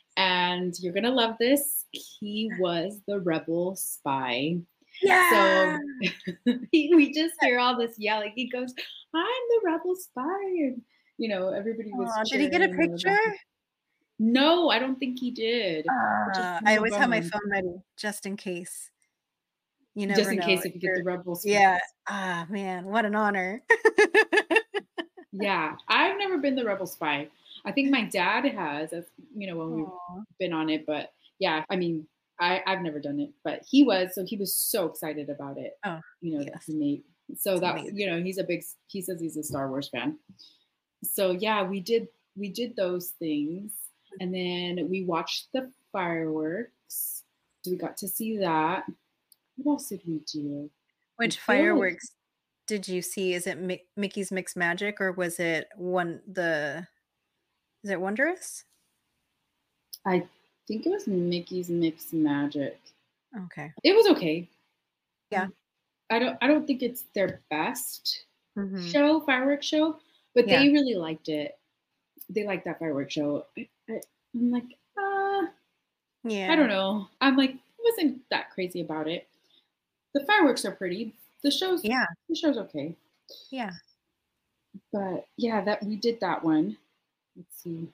And you're gonna love this. He was the rebel spy.
Yeah.
So he, we just hear all this yelling. He goes, "I'm the rebel spy," and you know everybody was
Aw, did he get
cheering
a
and they were
picture?
laughing. No, I don't think he did, which is
Uh,
kind
I
of a
always have my
bummer.
phone ready just in case. You
Just
never
in
know
case
if
if you get
you're
the rebel spy.
yeah. Ah, man, what an honor.
Yeah, I've never been the rebel spy. I think my dad has, as you know, when we've
Aw.
been on it, but yeah, I mean, I, I've never done it, but he was, so he was so excited about it,
Oh,
you know, that he
yes.
made. So
It's
that,
amazing.
you know, he's a big, he says he's a Star Wars fan. So yeah, we did, we did those things, and then we watched the fireworks. So we got to see that. What else did we do? I
Which
feel like
fireworks did you see? Is it Mick Mickey's Mixed Magic or was it one the is it Wondrous?
I think it was Mickey's Mixed Magic.
Okay.
It was okay.
Yeah.
I don't I don't think it's their best
Mhm.
show, fireworks show, but
Yeah.
they really liked it. They liked that fireworks show. I, I, I'm like, uh, I
Yeah.
don't know. I'm like, I wasn't that crazy about it. The fireworks are pretty. The show's
Yeah.
the show's okay.
Yeah.
But yeah, that we did that one. Let's see.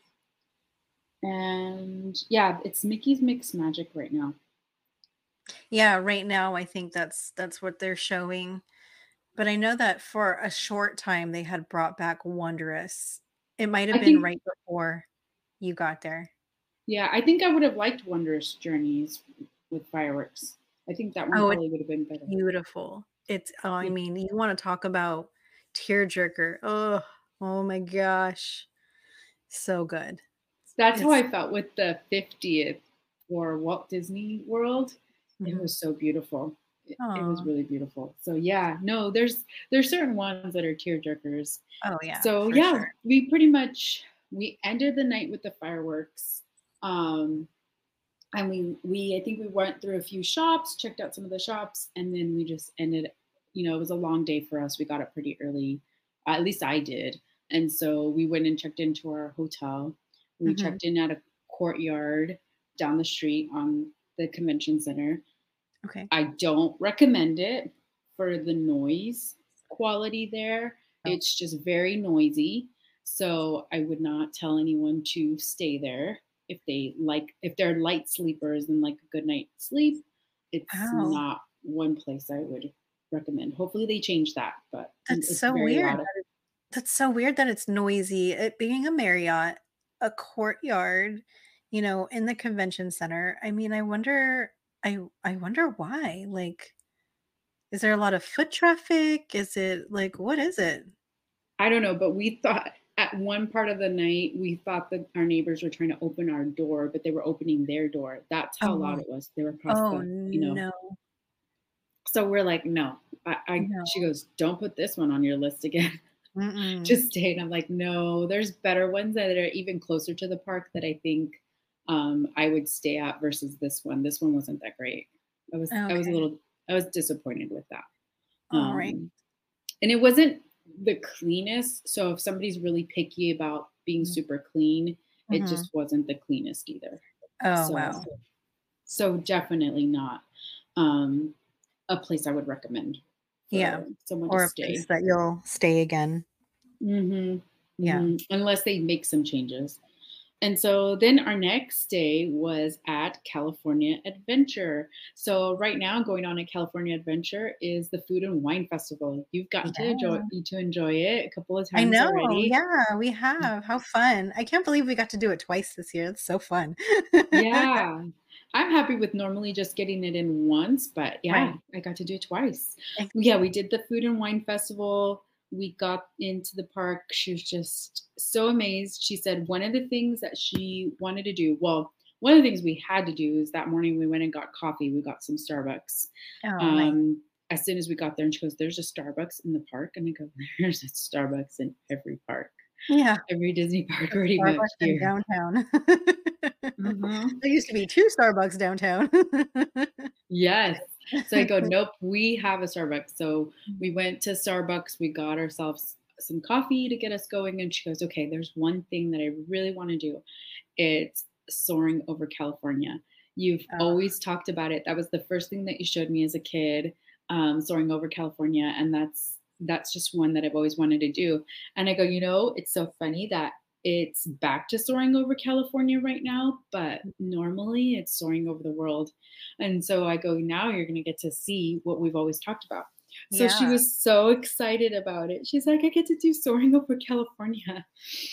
And yeah, it's Mickey's Mixed Magic right now.
Yeah, right now I think that's that's what they're showing. But I know that for a short time they had brought back Wondrous. It might have
I
been
think
right before you got there.
yeah, I think I would have liked Wondrous Journeys with fireworks. I think that one
Oh, it's
probably would have been better.
beautiful. It's oh, I
Yeah.
mean, you wanna talk about tearjerker. Oh, oh my gosh. So good.
That's how
It's
I felt with the fiftieth for Walt Disney World. It
mhm.
was so beautiful. It, it was
Aw.
really beautiful. So yeah, no, there's there's certain ones that are tear jerkers.
Oh, yeah,
So
for
yeah,
sure.
we pretty much we ended the night with the fireworks. Um and we we I think we went through a few shops, checked out some of the shops, and then we just ended, you know, it was a long day for us. We got up pretty early. Uh, at least I did. And so we went and checked into our hotel. We
Mhm.
checked in at a courtyard down the street on the convention center.
Okay.
I don't recommend it for the noise quality there.
Oh.
It's just very noisy. So I would not tell anyone to stay there if they like if they're light sleepers and like a good night's sleep. It's
Wow.
not one place I would recommend. Hopefully they change that, but
That's
it's
so
very
weird.
loud.
That's so weird that it's noisy. It being a Marriott, a courtyard, you know, in the convention center. I mean, I wonder I I wonder why. Like, is there a lot of foot traffic? Is it like what is it?
I don't know, but we thought at one part of the night we thought that our neighbors were trying to open our door, but they were opening their door. That's how
Oh,
loud it was. They were across
oh
the, you know.
no.
So we're like, no. I, I
No.
she goes, don't put this one on your list again.
Mm-mm.
Just stay. And I'm like, no, there's better ones that are even closer to the park that I think um, I would stay at versus this one. This one wasn't that great. I was I was a
Okay.
little I was disappointed with that.
All right.
Um, and it wasn't the cleanest. So if somebody's really picky about being super clean, it
Mm-hmm.
just wasn't the cleanest either.
Oh
So
wow.
so definitely not um, a place I would recommend
Yeah.
for someone to
Or a place
stay.
that you'll stay again.
Mhm,
Yeah.
mhm, unless they make some changes. And so then our next day was at California Adventure. So right now going on at California Adventure is the Food and Wine Festival. You've gotten to enjoy
Yeah.
to enjoy it a couple of
I
times
know,
already.
yeah, we have. How fun. I can't believe we got to do it twice this year. It's so fun.
Yeah. I'm happy with normally just getting it in once, but yeah,
Right.
I got to do it twice. Yeah, we
Exactly.
did the Food and Wine Festival. We got into the park. She was just so amazed. She said one of the things that she wanted to do, well, one of the things we had to do is that morning we went and got coffee. We got some Starbucks.
Oh, nice.
Um, as soon as we got there, and she goes, "There's a Starbucks in the park." And I go, "There's a Starbucks in every park,
Yeah,
every Disney park
a
pretty much
Starbucks in
here."
downtown.
Mhm.
There used to be two Starbucks downtown.
Yes. So I go, nope, we have a Starbucks. So we went to Starbucks, we got ourselves some coffee to get us going. And she goes, okay, there's one thing that I really want to do. It's Soaring Over California. You've
Oh,
always talked about it. That was the first thing that you showed me as a kid, um, Soaring Over California, and that's that's just one that I've always wanted to do. And I go, you know, it's so funny that it's back to Soaring Over California right now, but normally it's Soaring Over the World. And so I go, now you're going to get to see what we've always talked about. So she
yeah.
was so excited about it. She's like, I get to do Soaring Over California.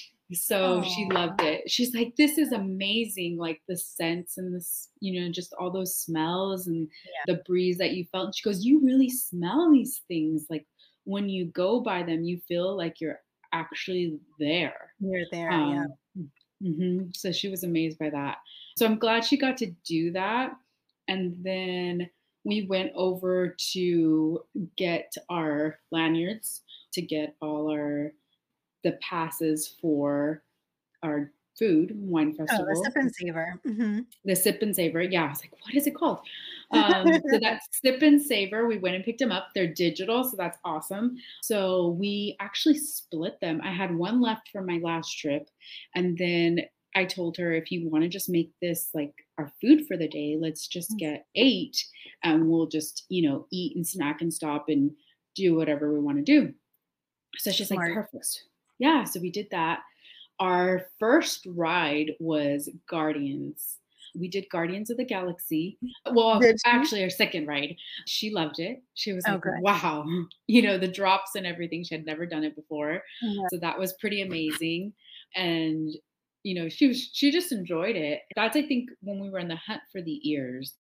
So she
Oh,
loved it. She's like, "This is amazing, like, the scents and this, you know, just all those smells and
yeah.
the breeze that you felt." She goes, "You really smell these things, like, when you go by them, you feel like you're actually there."
You're there, yeah.
Um, mhm, so she was amazed by that. So I'm glad she got to do that, and then we went over to get our lanyards, to get all our the passes for our food wine
Oh, the sip
festival,
and savor. Mhm.
the Sip and Savor. Yeah, I was like, what is it called? Um, so that's Sip and Savor. We went and picked them up. They're digital, so that's awesome. So we actually split them. I had one left from my last trip, and then I told her, if you want to just make this like our food for the day, let's just get eight, and we'll just, you know, eat and snack and stop and do whatever we want to do. So she's like,
Smart.
perfect. Yeah. So we did that. Our first ride was Guardians. We did Guardians of the Galaxy. Well,
Did she?
actually, our second ride. She loved it. She was
Oh,
like,
good.
wow, you know, the drops and everything. She had never done it before.
Yeah.
So that was pretty amazing. And, you know, she was, she just enjoyed it. That's, I think, when we were in the hunt for the ears,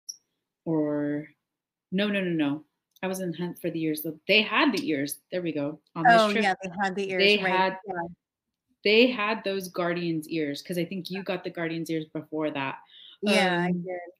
or no, no, no, no. I was in hunt for the ears. They had the ears. There we go. On this
Oh,
trip,
yeah, they had the ears,
they
right.
had
Yeah.
they had those Guardians ears, because I think you got the Guardians ears before that.
Yeah, I
Um,
did.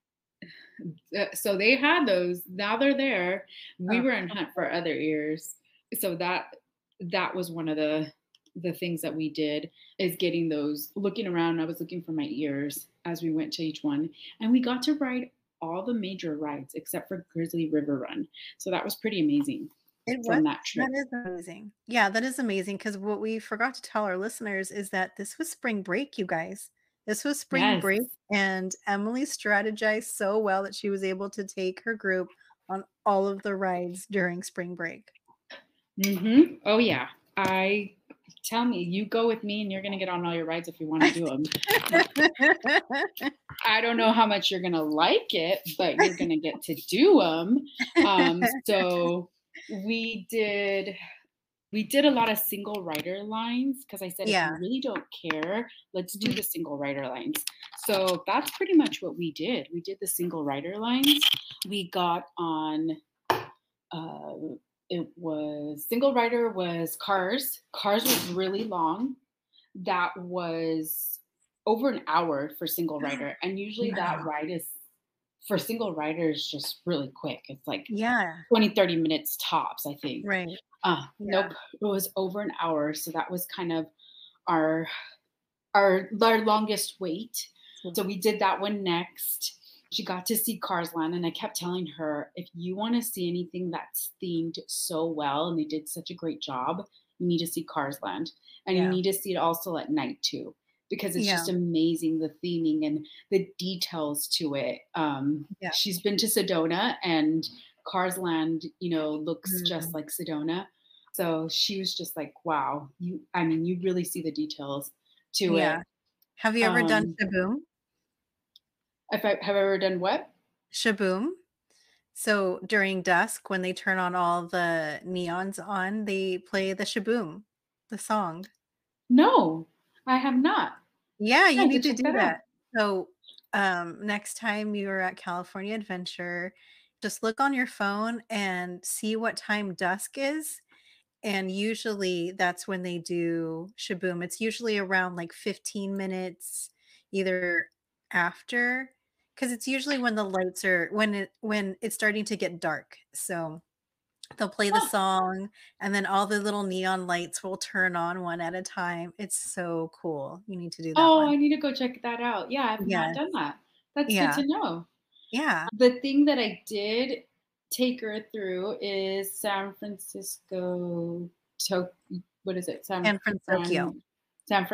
uh, so they had those. Now they're there. We
Oh,
were in
so
hunt for
cool.
other ears. So that that was one of the the things that we did, is getting those, looking around. I was looking for my ears as we went to each one. And we got to ride all the major rides except for Grizzly River Run. So that was pretty amazing
It was
from that
that
trip.
is amazing. Yeah, that is amazing. Because what we forgot to tell our listeners is that this was spring break, you guys. This was spring
Yes.
break, and Emily strategized so well that she was able to take her group on all of the rides during spring break.
Mhm. Oh, yeah. I tell me, you go with me and you're gonna get on all your rides if you wanna do them. I don't know how much you're gonna like it, but you're gonna get to do them. Um, so we did we did a lot of single rider lines, because I said, if you
Yeah.
really don't care, let's do
Mhm.
the single rider lines. So that's pretty much what we did. We did the single rider lines. We got on uh, it was single rider was Cars. Cars was really long. That was over an hour for single rider, and usually that
Wow.
ride is, for single rider, is just really quick. It's like
Yeah,
twenty, thirty minutes tops, I think.
right.
Uh,
Yeah.
nope, it was over an hour. So that was kind of our our our longest wait.
So
So we did that one next. She got to see Cars Land, and I kept telling her, if you want to see anything that's themed so well, and they did such a great job, you need to see Cars Land, and you
yeah.
need to see it also at night too, because it's
Yeah.
just amazing, the theming and the details to it. Um,
Yeah.
she's been to Sedona, and Cars Land, you know, looks just
Mhm.
like Sedona. So she was just like, wow, you, I mean, you really see the details to
Yeah.
it.
Have you ever done
Um,
Shaboom?
if I have I ever done what?
Shaboom? So, during dusk, when they turn on all the neons on, they play the Shaboom, the song.
No, I have not.
Yeah,
I
you
have to
need to
check
do
that
that.
out.
So, um, next time you're at California Adventure, just look on your phone and see what time dusk is, and usually that's when they do Shaboom. It's usually around, like, fifteen minutes either after, because it's usually when the lights are when it when it's starting to get dark, so they'll play the
Huh.
song, and then all the little neon lights will turn on one at a time. It's so cool. You need to do that
Oh,
one.
I need to go check that out. Yeah, I've not done
Yes.
that. That's good
Yeah.
to know.
Yeah.
The thing that I did take her through is San Francisco to what is it? San
San Fransokyo.
Fran San Fran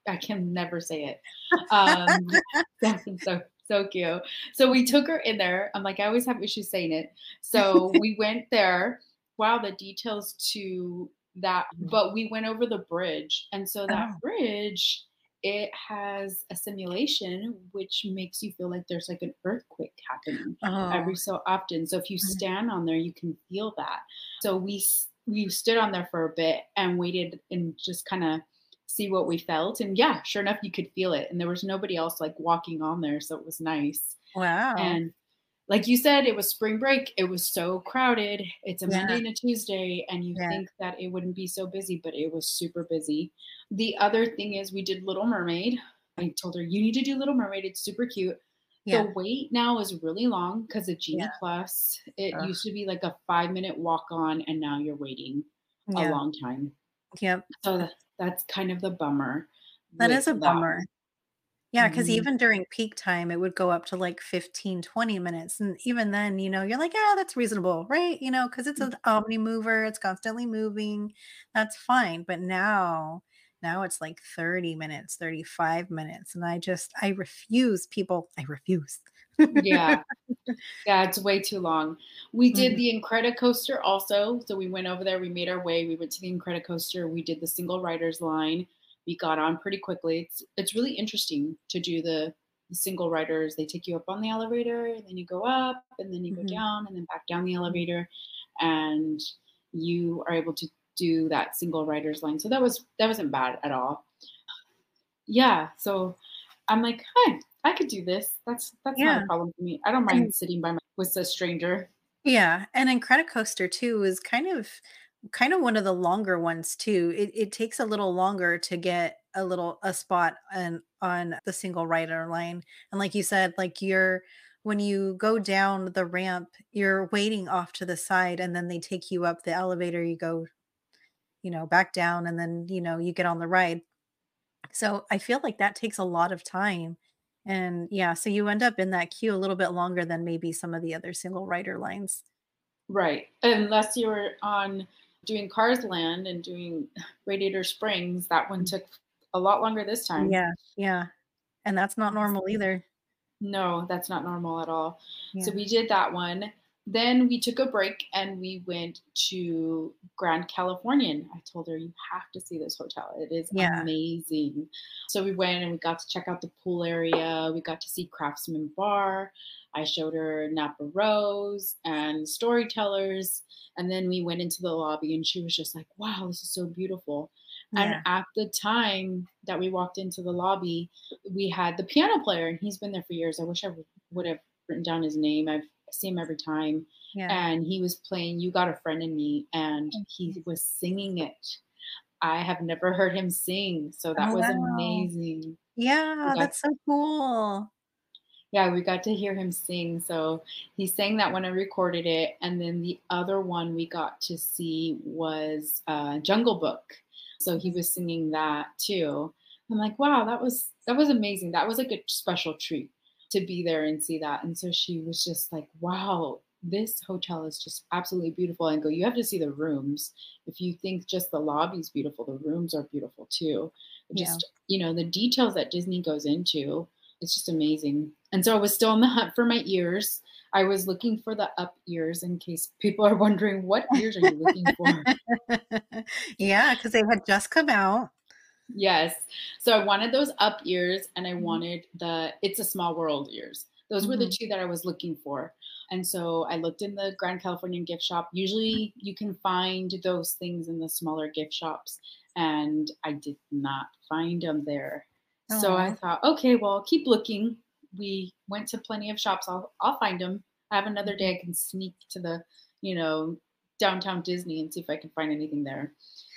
I can never say it. Um, that's so so cute. So we took her in there. I'm like, I always have issues saying it. So we went there. Wow, the details to that,
Mhm.
but we went over the bridge. And so that
Oh.
bridge, it has a simulation which makes you feel like there's like an earthquake happening every
Oh.
so often. So if you
Mhm.
stand on there, you can feel that. So we s- we stood on there for a bit and waited and just kind of see what we felt. And yeah, sure enough, you could feel it. And there was nobody else like walking on there. So it was nice.
Wow.
And like you said, it was spring break. It was so crowded. It's a Monday
Yeah,
and a Tuesday, and you
yeah,
think that it wouldn't be so busy, but it was super busy. The other thing is, we did Little Mermaid. I told her, you need to do Little Mermaid. It's super cute. The
yeah,
wait now is really long because of
yeah.
Genie Plus. It
Ugh.
used to be like a five minute walk on, and now you're waiting a
Yeah.
long time.
Yep.
So that, that's kind of the bummer
That
with
is a
that.
bummer. Yeah, because
Mhm.
even during peak time, it would go up to, like, fifteen, twenty minutes, and even then, you know, you're like, "Yeah, that's reasonable," right? You know, because it's an omni mover, it's constantly moving, that's fine, but now now it's, like, thirty minutes, thirty-five minutes, and I just I refuse, people, I refuse.
Yeah. Yeah, it's way too long. We did
Mhm.
the Incredicoaster also. So we went over there, we made our way, we went to the Incredicoaster, we did the single riders line. We got on pretty quickly. It's it's really interesting to do the, the single riders. They take you up on the elevator, and then you go up, and then you go
Mhm.
down, and then back down the
Mhm.
elevator, and you are able to do that single riders line. So that was that wasn't bad at all. Yeah, so I'm like, "Hi, I could do this. That's that's not
Yeah,
a problem for me. I don't
and
mind sitting by my with a stranger."
yeah, and Incredicoaster too is kind of kind of one of the longer ones too. It it takes a little longer to get a little a spot on on the single rider line. And like you said, like you're when you go down the ramp, you're waiting off to the side and then they take you up the elevator, you go, you know, back down and then, you know, you get on the ride. So I feel like that takes a lot of time. And yeah, so you end up in that queue a little bit longer than maybe some of the other single rider lines.
Right, unless you were on doing Cars Land and doing Radiator Springs, that one took a lot longer this time.
Yeah, yeah, and that's not normal either.
No, that's not normal at all. So
Yeah,
we did that one. Then we took a break and we went to Grand Californian. I told her, you have to see this hotel. It is
yeah,
amazing. So we went and we got to check out the pool area. We got to see Craftsman Bar. I showed her Napa Rose and Storytellers. And then we went into the lobby and she was just like, wow, this is so beautiful. And
yeah.
at the time that we walked into the lobby, we had the piano player, and he's been there for years. I wish I would, would have written down his name. I've seen him every time.
Yeah.
And he was playing You Got a Friend in Me, and
Oh,
he
nice.
was singing it. I have never heard him sing. So that
Oh,
was
wow.
amazing. We
Yeah,
got
that's so cool.
yeah, we got to hear him sing. So he sang that one. I recorded it, and then the other one we got to see was uh, Jungle Book. So he
Mhm.
was singing that too. I'm like, wow, that was that was amazing. That was like a special treat to be there and see that. And so she was just like, wow, this hotel is just absolutely beautiful. And go, you have to see the rooms. If you think just the lobby's beautiful, the rooms are beautiful too.
Yeah.
Just you know the details that Disney goes into, it's just amazing. And so I was still on the hunt for my ears. I was looking for the up ears in case people are wondering, what ears are you looking for?
Yeah, because they had just come out.
Yes. So I wanted those up ears and I
Mhm,
wanted the It's a Small World ears. Those were the
mhm.
two that I was looking for. And so I looked in the Grand Californian gift shop. Usually you can find those things in the smaller gift shops, and I did not find them there. So I
Aw.
thought, okay, well, keep looking. We went to plenty of shops. I'll I'll find them. I have another
Mhm.
day I can sneak to the, you know, downtown Disney and see if I can find anything there.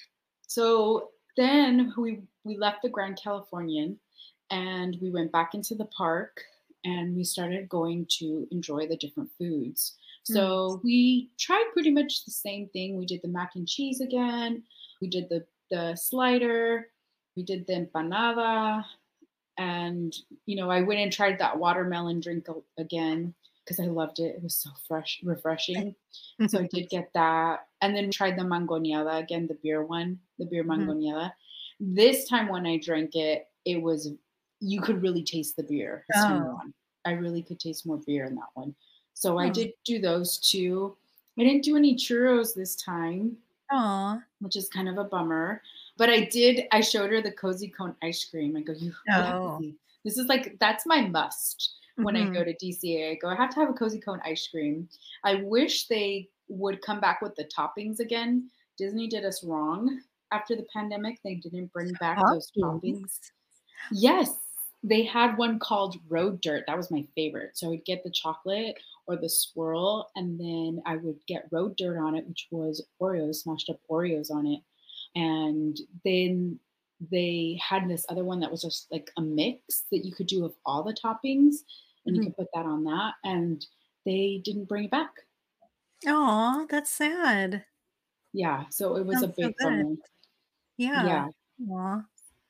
So then we we left the Grand Californian and we went back into the park and we started going to enjoy the different foods.
Mm.
So we tried pretty much the same thing. We did the mac and cheese again. We did the the slider. We did the empanada, and you know I went and tried that watermelon drink again because I loved it. It was so fresh, refreshing. So I did get that, and then tried the mangoneada again, the beer one, the beer
Mhm.
mangoneada. This time when I drank it, it was you could really taste the beer this time
Oh.
around. I really could taste more beer in that one. So I
Oh.
did do those two. I didn't do any churros this time,
Aw.
which is kind of a bummer. But I did, I showed her the cozy cone ice cream. I go, you, you have to
Oh.
see. This is like, that's my must when I
Mhm.
go to D C A. I go, I have to have a cozy cone ice cream. I wish they would come back with the toppings again. Disney did us wrong after the pandemic. They didn't bring back those toppings.
Toppings?
Yes, they had one called Road Dirt. That was my favorite. So I would get the chocolate or the swirl, and then I would get Road Dirt on it, which was Oreos, smashed up Oreos on it. And then they had this other one that was just like a mix that you could do of all the toppings, and you
Mhm.
could put that on that. And they didn't bring it back.
Aw, that's sad.
Yeah, so it was a
Sounds so
big
good.
bummer.
Yeah.
Yeah,
Aw.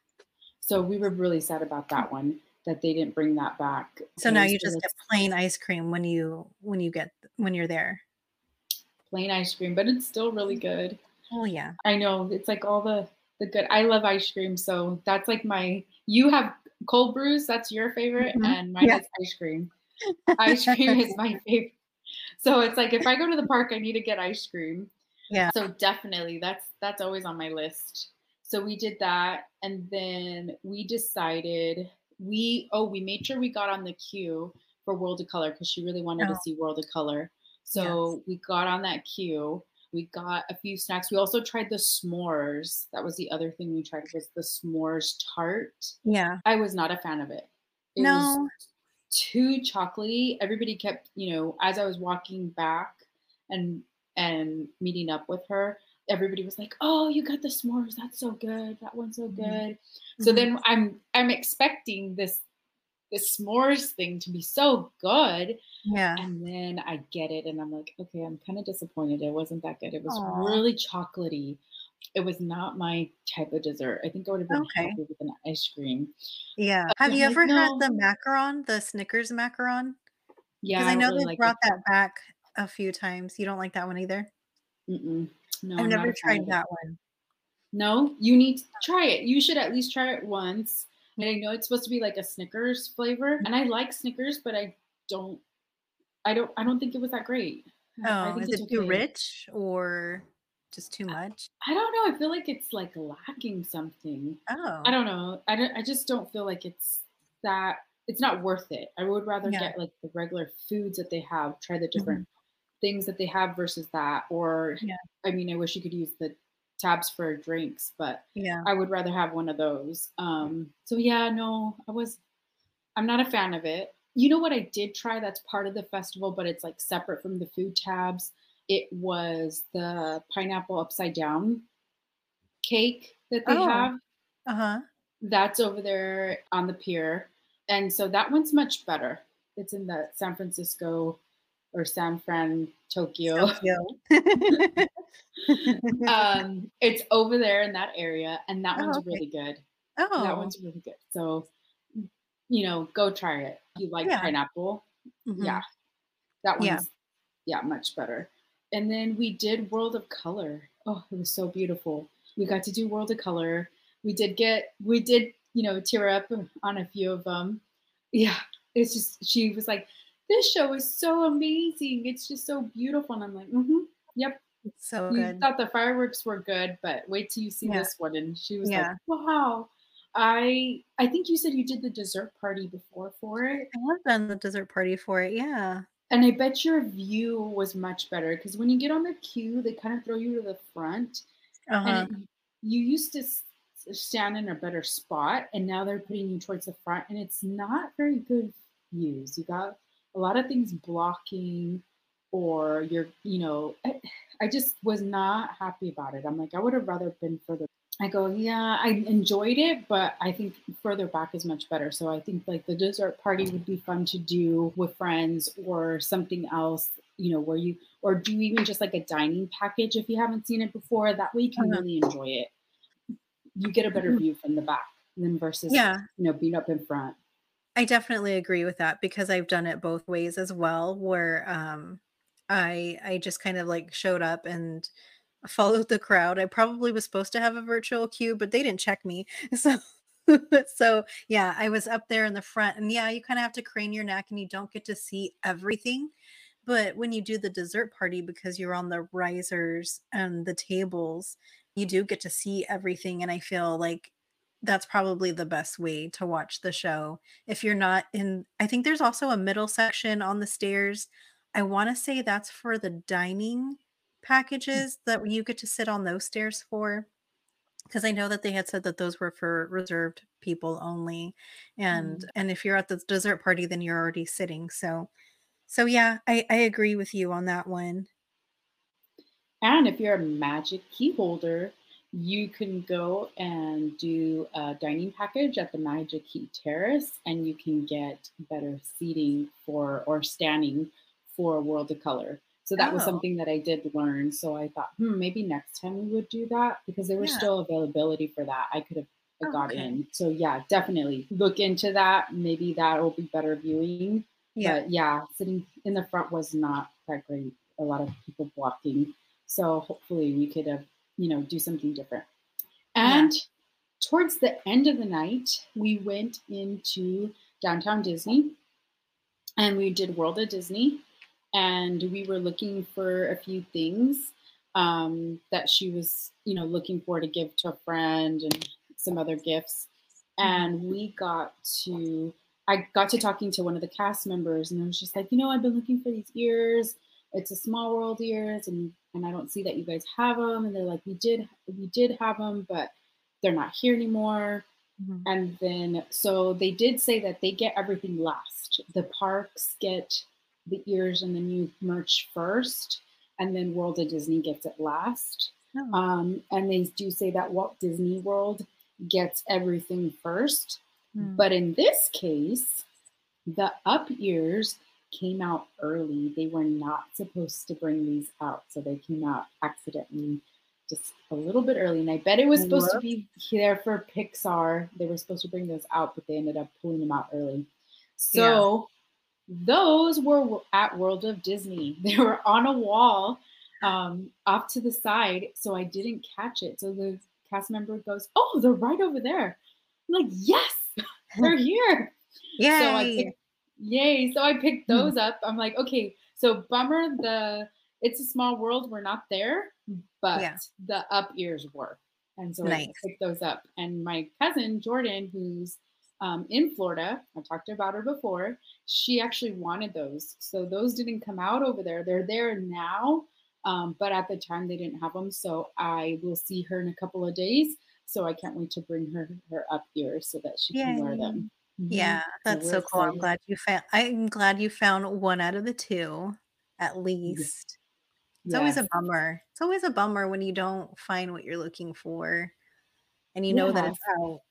so we were really sad about that one that they didn't bring that back.
So now
Okay,
you
so
just get
let's
plain ice cream when you when you get when you're there?
plain ice cream, but it's still really good.
Oh, yeah.
I know, it's like all the the good I love ice cream, so that's like my you have cold brews, that's your favorite,
Mhm.
and mine
Yeah.
is ice cream. Ice cream is my favorite. So it's like if I go to the park, I need to get ice cream.
Yeah.
So definitely that's that's always on my list. So we did that and then we decided we oh, we made sure we got on the queue for World of Color because she really wanted to
Oh,
see World of Color.
yes.
So we got on that queue. We got a few snacks. We also tried the s'mores. That was the other thing we tried was the s'mores tart.
Yeah.
I was not a fan of it. It was
No.
too chocolatey. Everybody kept, you know, as I was walking back and and meeting up with her, everybody was like, "Oh, you got the s'mores. That's so good. That one's so
Mhm.
good." So
Mhm.
then I'm I'm expecting this this s'mores thing to be so good,
Yeah.
and then I get it and I'm like, "Okay, I'm kind of disappointed. It wasn't that good. It was
Aw.
really chocolatey. It was not my type of dessert. I think I would have been
Okay.
happy with an ice cream."
Yeah.
But
Have
I'm
you
like,
ever had
"No."
the macaron, the Snickers macaron?
Yeah,
Because
I
I
don't
know
really
they've
like
brought
it.
that back a few times. You don't like that one either?
Mm-mm. No,
I've
I'm not
never
a fan
tried
of it.
that one.
No, you need to try it. You should at least try it once. And I know it's supposed to be like a Snickers flavor, and I like Snickers, but I don't I don't I don't think it was that great. I I
Oh,
think
is
it's
it too
okay.
rich or just too much?
I don't know, I feel like it's, like, lacking something. I
Oh,
don't know. I don't I just don't feel like it's that it's not worth it. I would rather
yeah.
get, like, the regular foods that they have, try the different
Mhm.
things that they have versus that, or
Yeah,
I mean, I wish you could use the tabs for drinks, but
yeah.
I would rather have one of those. Um, so yeah, no, I was I'm not a fan of it. You know what I did try that's part of the festival, but it's like separate from the food tabs? It was the pineapple upside down cake that they
Oh,
have.
uh-huh.
That's over there on the pier. And so that one's much better. It's in the San Francisco or San Fran, Tokyo.
Tokyo.
um, it's over there in that area, and that
Oh,
one's
okay.
really good. That
Oh,
one's really good. So, you know, go try it. If you like
yeah.
pineapple, yeah,
Mhm.
that
Yeah.
one's yeah, much better. And then we did World of Color. Oh, it was so beautiful. We got to do World of Color. We did get we did, you know, tear up on a few of them. Yeah, it's just she was like, "This show is so amazing. It's just so beautiful." And I'm like, "Mhm. Yep.
It's so
You
good.
thought the fireworks were good, but wait till you see
Yeah,
this one." And she was like,
yeah.
"Wow." I I think you said you did the dessert party before for it.
I have done the dessert party for it, yeah.
And I bet your view was much better because when you get on the queue, they kind of throw you to the front, and
Uh-huh.
it, you used to s- stand in a better spot, and now they're putting you towards the front, and it's not very good views. You got a lot of things blocking, or you're, you know, I, I just was not happy about it. I'm like, I would have rather been further. I go, yeah, I enjoyed it, but I think further back is much better. So I think like the dessert party would be fun to do with friends or something else, you know, where you, or do even just like a dining package if you haven't seen it before. That way you can
Uh-huh.
really enjoy it. You get a better
Mhm.
view from the back than versus,
Yeah,
you know, being up in front.
I definitely agree with that because I've done it both ways as well, where, um, I I just kind of, like, showed up and followed the crowd. I probably was supposed to have a virtual queue, but they didn't check me, so So, yeah, I was up there in the front, and yeah, you kinda have to crane your neck and you don't get to see everything, but when you do the dessert party, because you're on the risers and the tables, you do get to see everything, and I feel like that's probably the best way to watch the show. If you're not in I think there's also a middle section on the stairs. I wanna say that's for the dining packages that you get to sit on those stairs for. 'Cause I know that they had said that those were for reserved people only, and
Mm.
and if you're at the dessert party, then you're already sitting, so so yeah, I I agree with you on that one.
And if you're a Magic Key holder, you can go and do a dining package at the Magic Key Terrace, and you can get better seating for or standing for World of Color. So that was
Oh,
something that I did learn. So I thought, hmm, maybe next time we would do that because there was
yeah.
still availability for that. I could have uh,
Oh,
got
okay.
in. So yeah, definitely look into that. Maybe that will be better viewing.
Yeah,
But yeah, sitting in the front was not that great. A lot of people blocking. So hopefully we could have, you know, do something different.
yeah.
And towards the end of the night, we went into downtown Disney and we did World of Disney. And we were looking for a few things um, that she was, you know, looking for to give to a friend and some other gifts.
Mhm.
And we got to, I got to talking to one of the cast members, and I was just like, you know, I've been looking for these ears. It's a Small World ears, and and I don't see that you guys have them. And they're like, we did, we did have them, but they're not here anymore.
Mhm.
And then, so they did say that they get everything last. The parks get the ears and the new merch first, and then World of Disney gets it last.
Oh.
Um, and they do say that Walt Disney World gets everything first.
Mm.
But in this case, the up ears came out early. They were not supposed to bring these out, so they came out accidentally just a little bit early. And I bet it was supposed to
Whoops.
be here for Pixar. They were supposed to bring those out, but they ended up pulling them out early.
Yeah.
So those were at World of Disney. They were on a wall um, off to the side, so I didn't catch it. So the cast member goes, "Oh, they're right over there." I'm like, "Yes, they're here." So I
Yay.
picked, yay! So I picked
Mhm.
those up. I'm like, okay, so bummer. The It's a Small World. We're not there, but
Yeah.
the up ears were, and so I
Nice.
picked those up. And my cousin Jordan, who's um, in Florida, I've talked about her before. She actually wanted those, so those didn't come out over there. They're there now, um, but at the time they didn't have them. So I will see her in a couple of days. So I can't wait to bring her her up ears so that she can wear
Yay.
them. Hmm.
Yeah,
So
that's
we're
so cool. I'm
excited.
glad you found I'm glad you found one out of the two, at
Ye-
least. It's always a
Yes.
bummer. It's always a bummer when you don't find what you're looking for and you know that
Yeah.
it's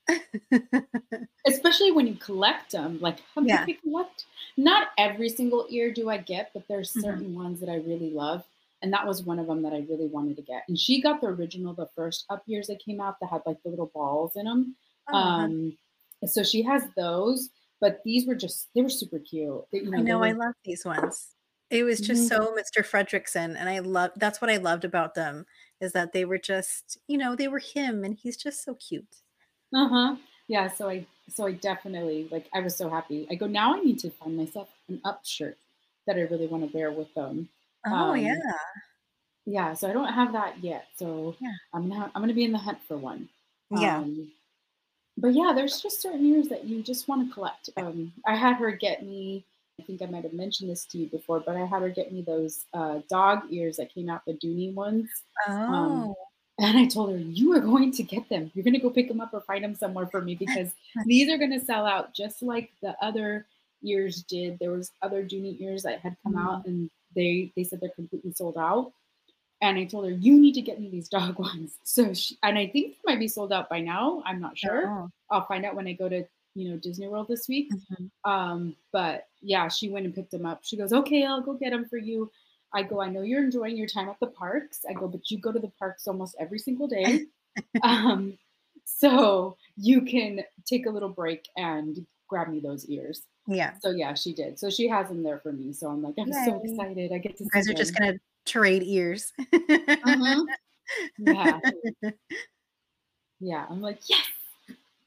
out.
Especially when you collect them. Like, how big
Yeah.
I collect? Not every single ear do I get, but there's
Mhm.
certain ones that I really love. And that was one of them that I really wanted to get. And she got the original, the first up ears that came out that had like the little balls in them.
Oh, huh.
Um, so she has those, but these were just, they were super cute. They, you
I
know, they
know, I
were,
love these ones. It was just
mhm.
so Mister Fredrickson, and I love that's what I loved about them, is that they were just you know, they were him, and he's just so cute.
Uh-huh. Yeah, so I so I definitely like I was so happy. I go, now I need to find myself an up shirt that I really want to wear with them.
Oh, yeah.
Um yeah, so I don't have that yet. So
Yeah.
I'm not I'm gonna be in the hunt for one.
Yeah.
Um but yeah, there's just certain ears that you just want to collect. Um I had her get me, I think I might have mentioned this to you before, but I had her get me those uh dog ears that came out, the Dooney ones. Um
Oh.
and I told her, "You are going to get them. You're going to go pick them up or find them somewhere for me because these are going to sell out just like the other ears did. There was other Dooney ears that had come
Mm.
out, and they they said they're completely sold out. And I told her, "You need to get me these dog ones." So, she, and I think they might be sold out by now. I'm not sure.
Oh.
I'll find out when I go to you know Disney World this week.
Mhm.
Um, but yeah, she went and picked them up. She goes, "Okay, I'll go get them for you." I go, "I know you're enjoying your time at the parks." I go, "But you go to the parks almost every single day, um, so you can take a little break and grab me those ears."
Yeah.
So yeah, she did. So she has them there for me. So I'm like, I'm so
Yay.
excited. I get to
You
see
guys are just
them.
gonna trade ears.
Hmm. Yeah, yeah. I'm like, yes.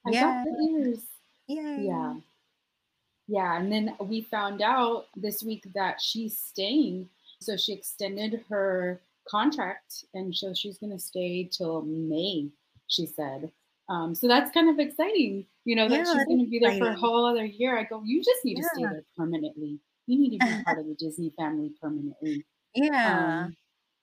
I got
Yeah.
the ears. Yeah.
Yay.
Yeah, and then we found out this week that she's staying. So she extended her contract, and so she's going to stay till May, she said. Um, so that's kind of exciting, you know, that
Yeah,
she's
that is
going to be there for a
exciting.
whole other year. I go, you just need to stay
Yeah.
there permanently. You need to be part of the Disney family permanently.
Yeah.
Um,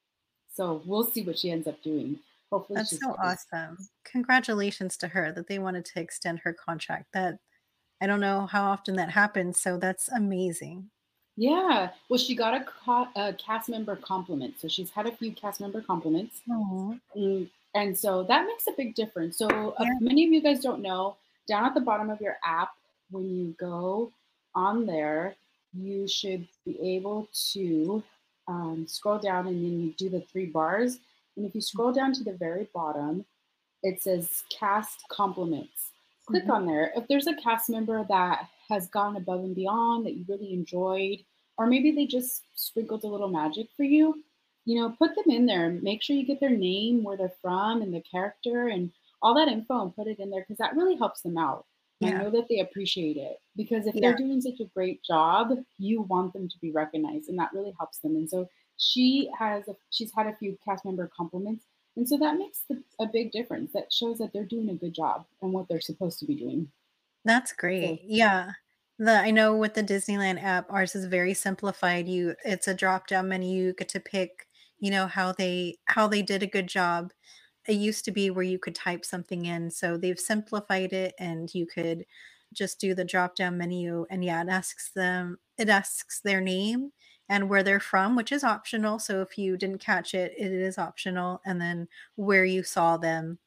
so we'll see what she ends up doing. Hopefully she
That's so
stays.
awesome. Congratulations to her that they wanted to extend her contract. That I don't know how often that happens, so that's amazing.
Yeah. Well, she got a, ca- a cast member compliment. So she's had a few cast member compliments.
Aw.
Mm, and so that makes a big difference. So, uh,
Yeah.
many of you guys don't know, down at the bottom of your app, when you go on there, you should be able to um, scroll down and then you do the three bars. And if you scroll down to the very bottom, it says cast compliments. Click
Mhm.
on there. If there's a cast member that has gone above and beyond that you really enjoyed, or maybe they just sprinkled a little magic for you, you know, put them in there. Make sure you get their name, where they're from, and the character, and all that info, and put it in there because that really helps them out. And I
Yeah.
know that they appreciate it because if they're
Yeah.
doing such a great job, you want them to be recognized, and that really helps them. And so she has, a, she's had a few cast member compliments, and so that makes the, a big difference. That shows that they're doing a good job and what they're supposed to be doing.
That's
So
great. Yeah. The I know with the Disneyland app, ours is very simplified. You it's a drop-down menu. You get to pick, you know, how they how they did a good job. It used to be where you could type something in, so they've simplified it and you could just do the drop-down menu and yeah, it asks them it asks their name and where they're from, which is optional. So if you didn't catch it, it is optional and then where you saw them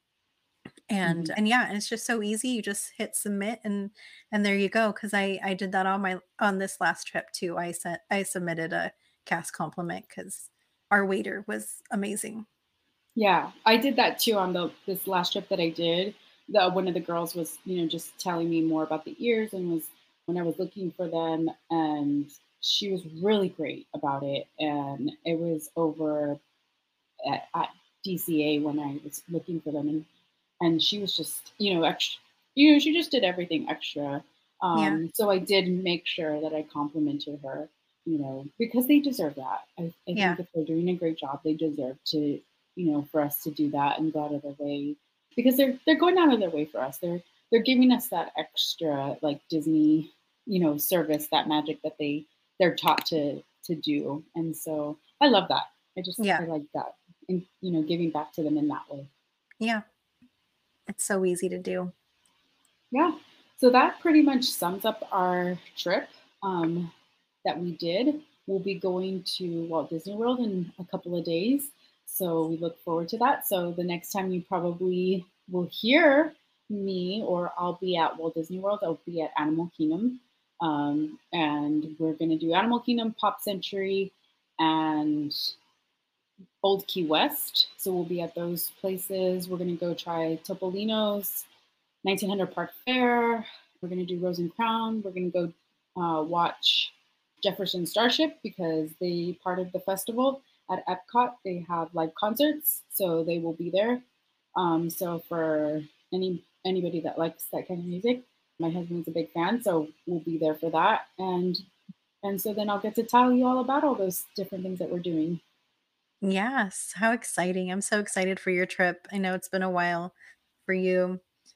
and
mhm.
and yeah, and it's just so easy, you just hit submit and and there you go. Because I I did that on my on this last trip too, I sent I submitted a cast compliment because our waiter was amazing.
Yeah, I did that too on the this last trip that I did. The one of the girls was, you know, just telling me more about the ears and was when I was looking for them, and she was really great about it. And it was over at, at D C A when I was looking for them, and and she was just, you know, extra, you know, she just did everything extra.
Yeah,
Um, so I did make sure that I complimented her, you know, because they deserve that. I, I
yeah,
think if they're doing a great job, they deserve to, you know, for us to do that and go out of their way because they're they're going out of their way for us. They're they're giving us that extra like Disney, you know, service, that magic that they they're taught to to do. And so I love that. I just
yeah,
I like that, and you know, giving back to them in that way.
yeah, it's so easy to do.
Yeah. So that pretty much sums up our trip um, that we did. We'll be going to Walt Disney World in a couple of days. So we look forward to that. So the next time you probably will hear me or I'll be at Walt Disney World, I'll be at Animal Kingdom. Um, and we're going to do Animal Kingdom, Pop Century, and Old Key West. So we'll be at those places. We're going to go try Topolino's, nineteen hundred Park Fair. We're going to do Rose and Crown. We're going to go uh, watch Jefferson Starship because they part of the festival at Epcot. They have live concerts, so they will be there. Um, so for any anybody that likes that kind of music, my husband's a big fan, so we'll be there for that. And and so then I'll get to tell you all about all those different things that we're doing.
Yes, how exciting. I'm so excited for your trip. I know it's been a while for you.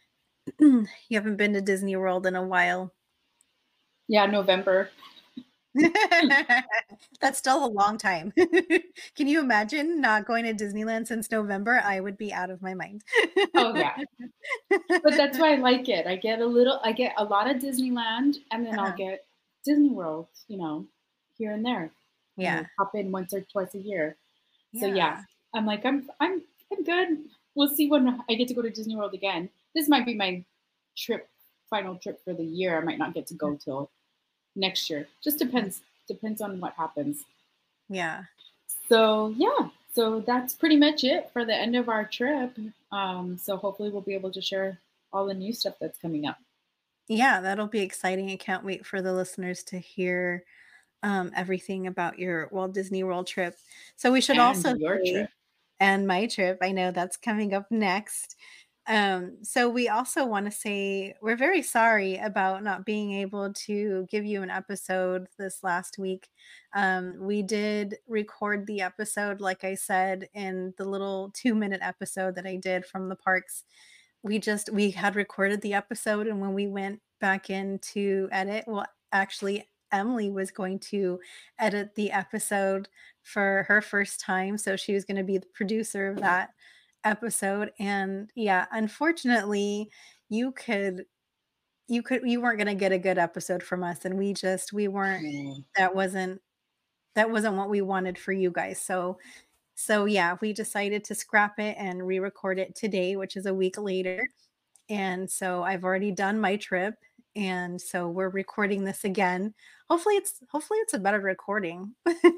You haven't been to Disney World in a while.
Yeah, November.
That's still a long time. Can you imagine not going to Disneyland since November? I would be out of my mind.
Oh yeah, but that's why I like it. I get a little, I get a lot of Disneyland, and then I'll
Uh-huh.
get Disney World, you know, here and there. You
Yeah.
know, pop in once or twice a year. So yeah,
Yeah.
I'm like, I'm, I'm, I'm good. We'll see when I get to go to Disney World again. This might be my trip, final trip for the year. I might not get to go till next year. Just depends. Depends on what happens.
Yeah.
So yeah, so that's pretty much it for the end of our trip. Um, so hopefully we'll be able to share all the new stuff that's coming up.
Yeah, that'll be exciting. I can't wait for the listeners to hear, um, everything about your Walt Disney World trip. So we should
And
also
your
say
trip.
and my trip, I know that's coming up next. Um, so we also want to say we're very sorry about not being able to give you an episode this last week. Um, we did record the episode, like I said, in the little two minute episode that I did from the parks. We just we had recorded the episode, and when we went back in to edit, well, actually, Emily was going to edit the episode for her first time, so she was going to be the producer of that episode. And yeah, unfortunately, you could you could you weren't gonna get a good episode from us, and we just we weren't
Mm.
that wasn't that wasn't what we wanted for you guys. So so yeah, we decided to scrap it and re-record it today, which is a week later. And so I've already done my trip, and so we're recording this again. Hopefully it's hopefully it's a better recording.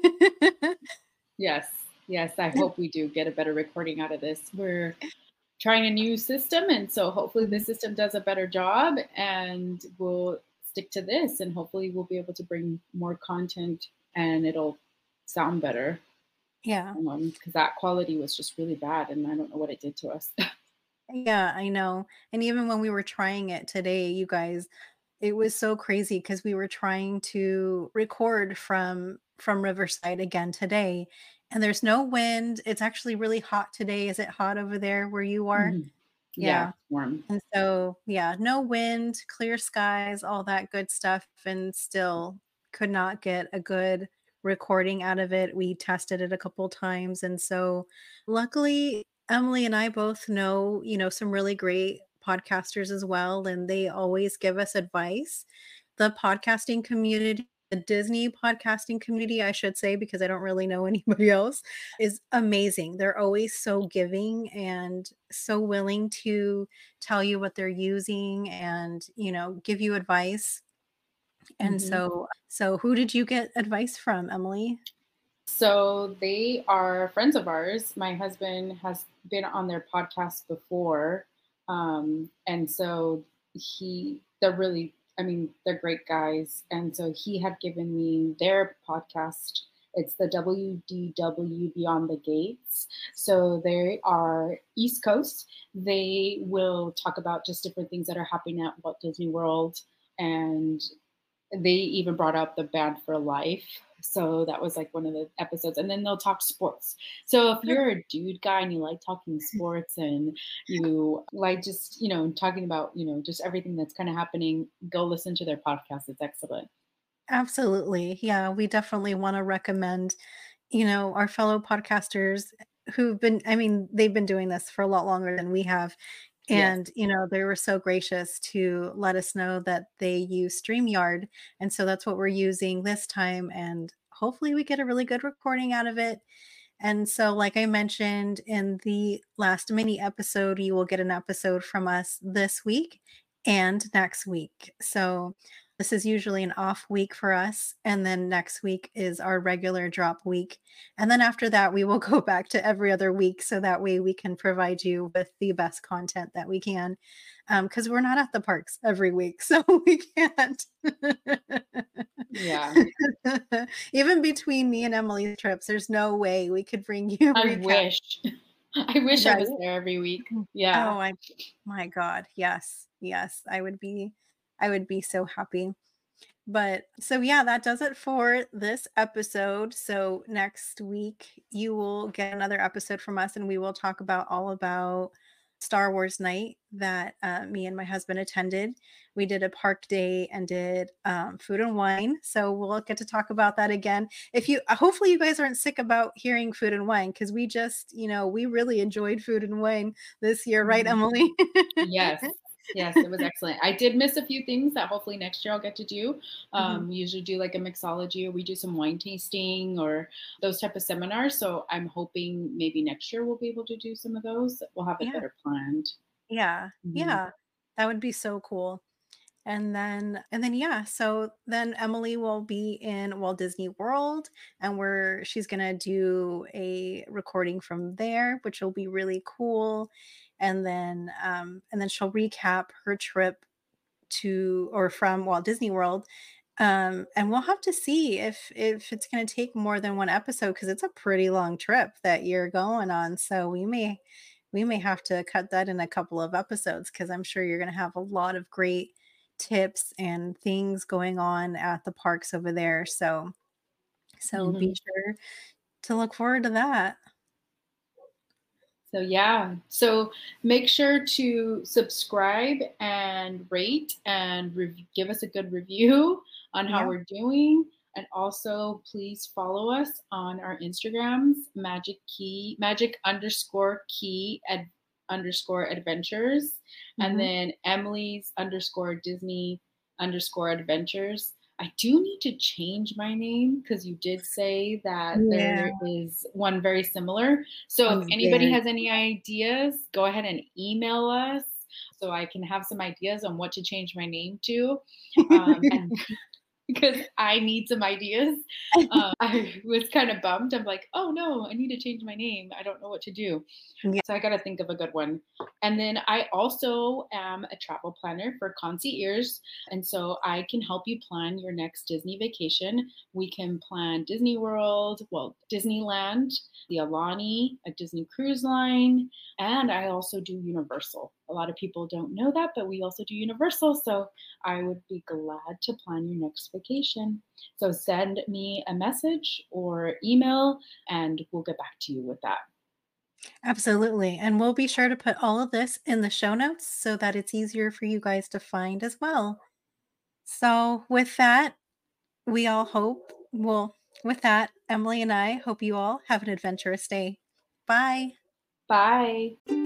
Yes, yes, I hope we do get a better recording out of this. We're trying a new system, and so hopefully this system does a better job, and we'll stick to this, and hopefully we'll be able to bring more content, and it'll sound better.
Yeah.
Um, because that quality was just really bad, and I don't know what it did to us.
Yeah, I know. And even when we were trying it today, you guys, it was so crazy because we were trying to record from from Riverside again today, and there's no wind. It's actually really hot today. Is it hot over there where you are?
Mhm. Yeah,
Yeah.
warm.
And so, yeah, no wind, clear skies, all that good stuff, and still could not get a good recording out of it. We tested it a couple times, and so luckily, Emily and I both know, you know, some really great podcasters as well, and they always give us advice. The podcasting community, the Disney podcasting community, I should say, because I don't really know anybody else, is amazing. They're always so giving and so willing to tell you what they're using and, you know, give you advice. And
Mhm.
so so who did you get advice from, Emily?
So they are friends of ours. My husband has been on their podcast before. Um, and so he, they're really, I mean, they're great guys. And so he had given me their podcast. It's the W D W Beyond the Gates. So they are East Coast. They will talk about just different things that are happening at Walt Disney World. And they even brought up the Band for Life. So that was like one of the episodes. And then they'll talk sports. So if you're a dude guy and you like talking sports and you like just, you know, talking about, you know, just everything that's kind of happening, go listen to their podcast. It's excellent.
Absolutely. Yeah, we definitely wanna recommend, you know, our fellow podcasters who've been I mean, they've been doing this for a lot longer than we have.
Yes.
And, you know, they were so gracious to let us know that they use StreamYard, and so that's what we're using this time, and hopefully we get a really good recording out of it. And so, like I mentioned in the last mini episode, you will get an episode from us this week and next week. So, this is usually an off week for us. And then next week is our regular drop week. And then after that, we will go back to every other week. So that way we can provide you with the best content that we can. Because we're not at the parks every week. So we can't.
Yeah.
Even between me and Emily's trips, there's no way we could bring you
I
recap,
wish. I wish I
right?
was there every week.
Mhm.
Yeah.
Oh, I my god, yes, yes, I would be I would be so happy. But so yeah, that does it for this episode. So next week you will get another episode from us, and we will talk about all about Star Wars night that uh, me and my husband attended. We did a park day and did um, food and wine. So we'll get to talk about that again. If you, uh, hopefully, you guys aren't sick about hearing food and wine because we just, you know, we really enjoyed food and wine this year, right,
Mhm.
Emily?
Yes. Yes, it was excellent. I did miss a few things that hopefully next year I'll get to do.
Mhm.
Um, we usually do like a mixology or we do some wine tasting or those type of seminars. So I'm hoping maybe next year we'll be able to do some of those. We'll have it
Yeah.
better planned.
Yeah,
Mhm.
yeah, that would be so cool. And then and then yeah, so then Emily will be in Walt Disney World, and we're she's gonna do a recording from there, which will be really cool. And then um and then she'll recap her trip to or from Walt Disney World. Um, and we'll have to see if if it's gonna take more than one episode because it's a pretty long trip that you're going on. So we may we may have to cut that in a couple of episodes because I'm sure you're going to have a lot of great tips and things going on at the parks over there. So, so be
Mhm.
sure to look forward to that.
So yeah, so make sure to subscribe and rate and rev- give us a good review on how
Yeah.
we're doing. And also, please follow us on our Instagrams, magic key, magic underscore key ad, underscore adventures, and
Hmm.
then Emily's underscore Disney underscore adventures. I do need to change my name because you did say that
Yeah.
there is one very similar. So if
I'm
anybody
very
has any ideas, go ahead and email us so I can have some ideas on what to change my name to. Um, and because I need some ideas. Um, I was kind of bummed. I'm like, oh no, I need to change my name. I don't know what to do.
Yeah,
So I got to think of a good one. And then I also am a travel planner for Concierge. And so I can help you plan your next Disney vacation. We can plan Disney World, well, Disneyland, the Alani, a Disney cruise line, and I also do Universal. A lot of people don't know that, but we also do Universal. So I would be glad to plan your next vacation. So send me a message or email, and we'll get back to you with that.
absolutely. And we'll be sure to put all of this in the show notes so that it's easier for you guys to find as well. So, with that, we all hope, well, with that, Emily and I hope you all have an adventurous day. Bye.
Bye.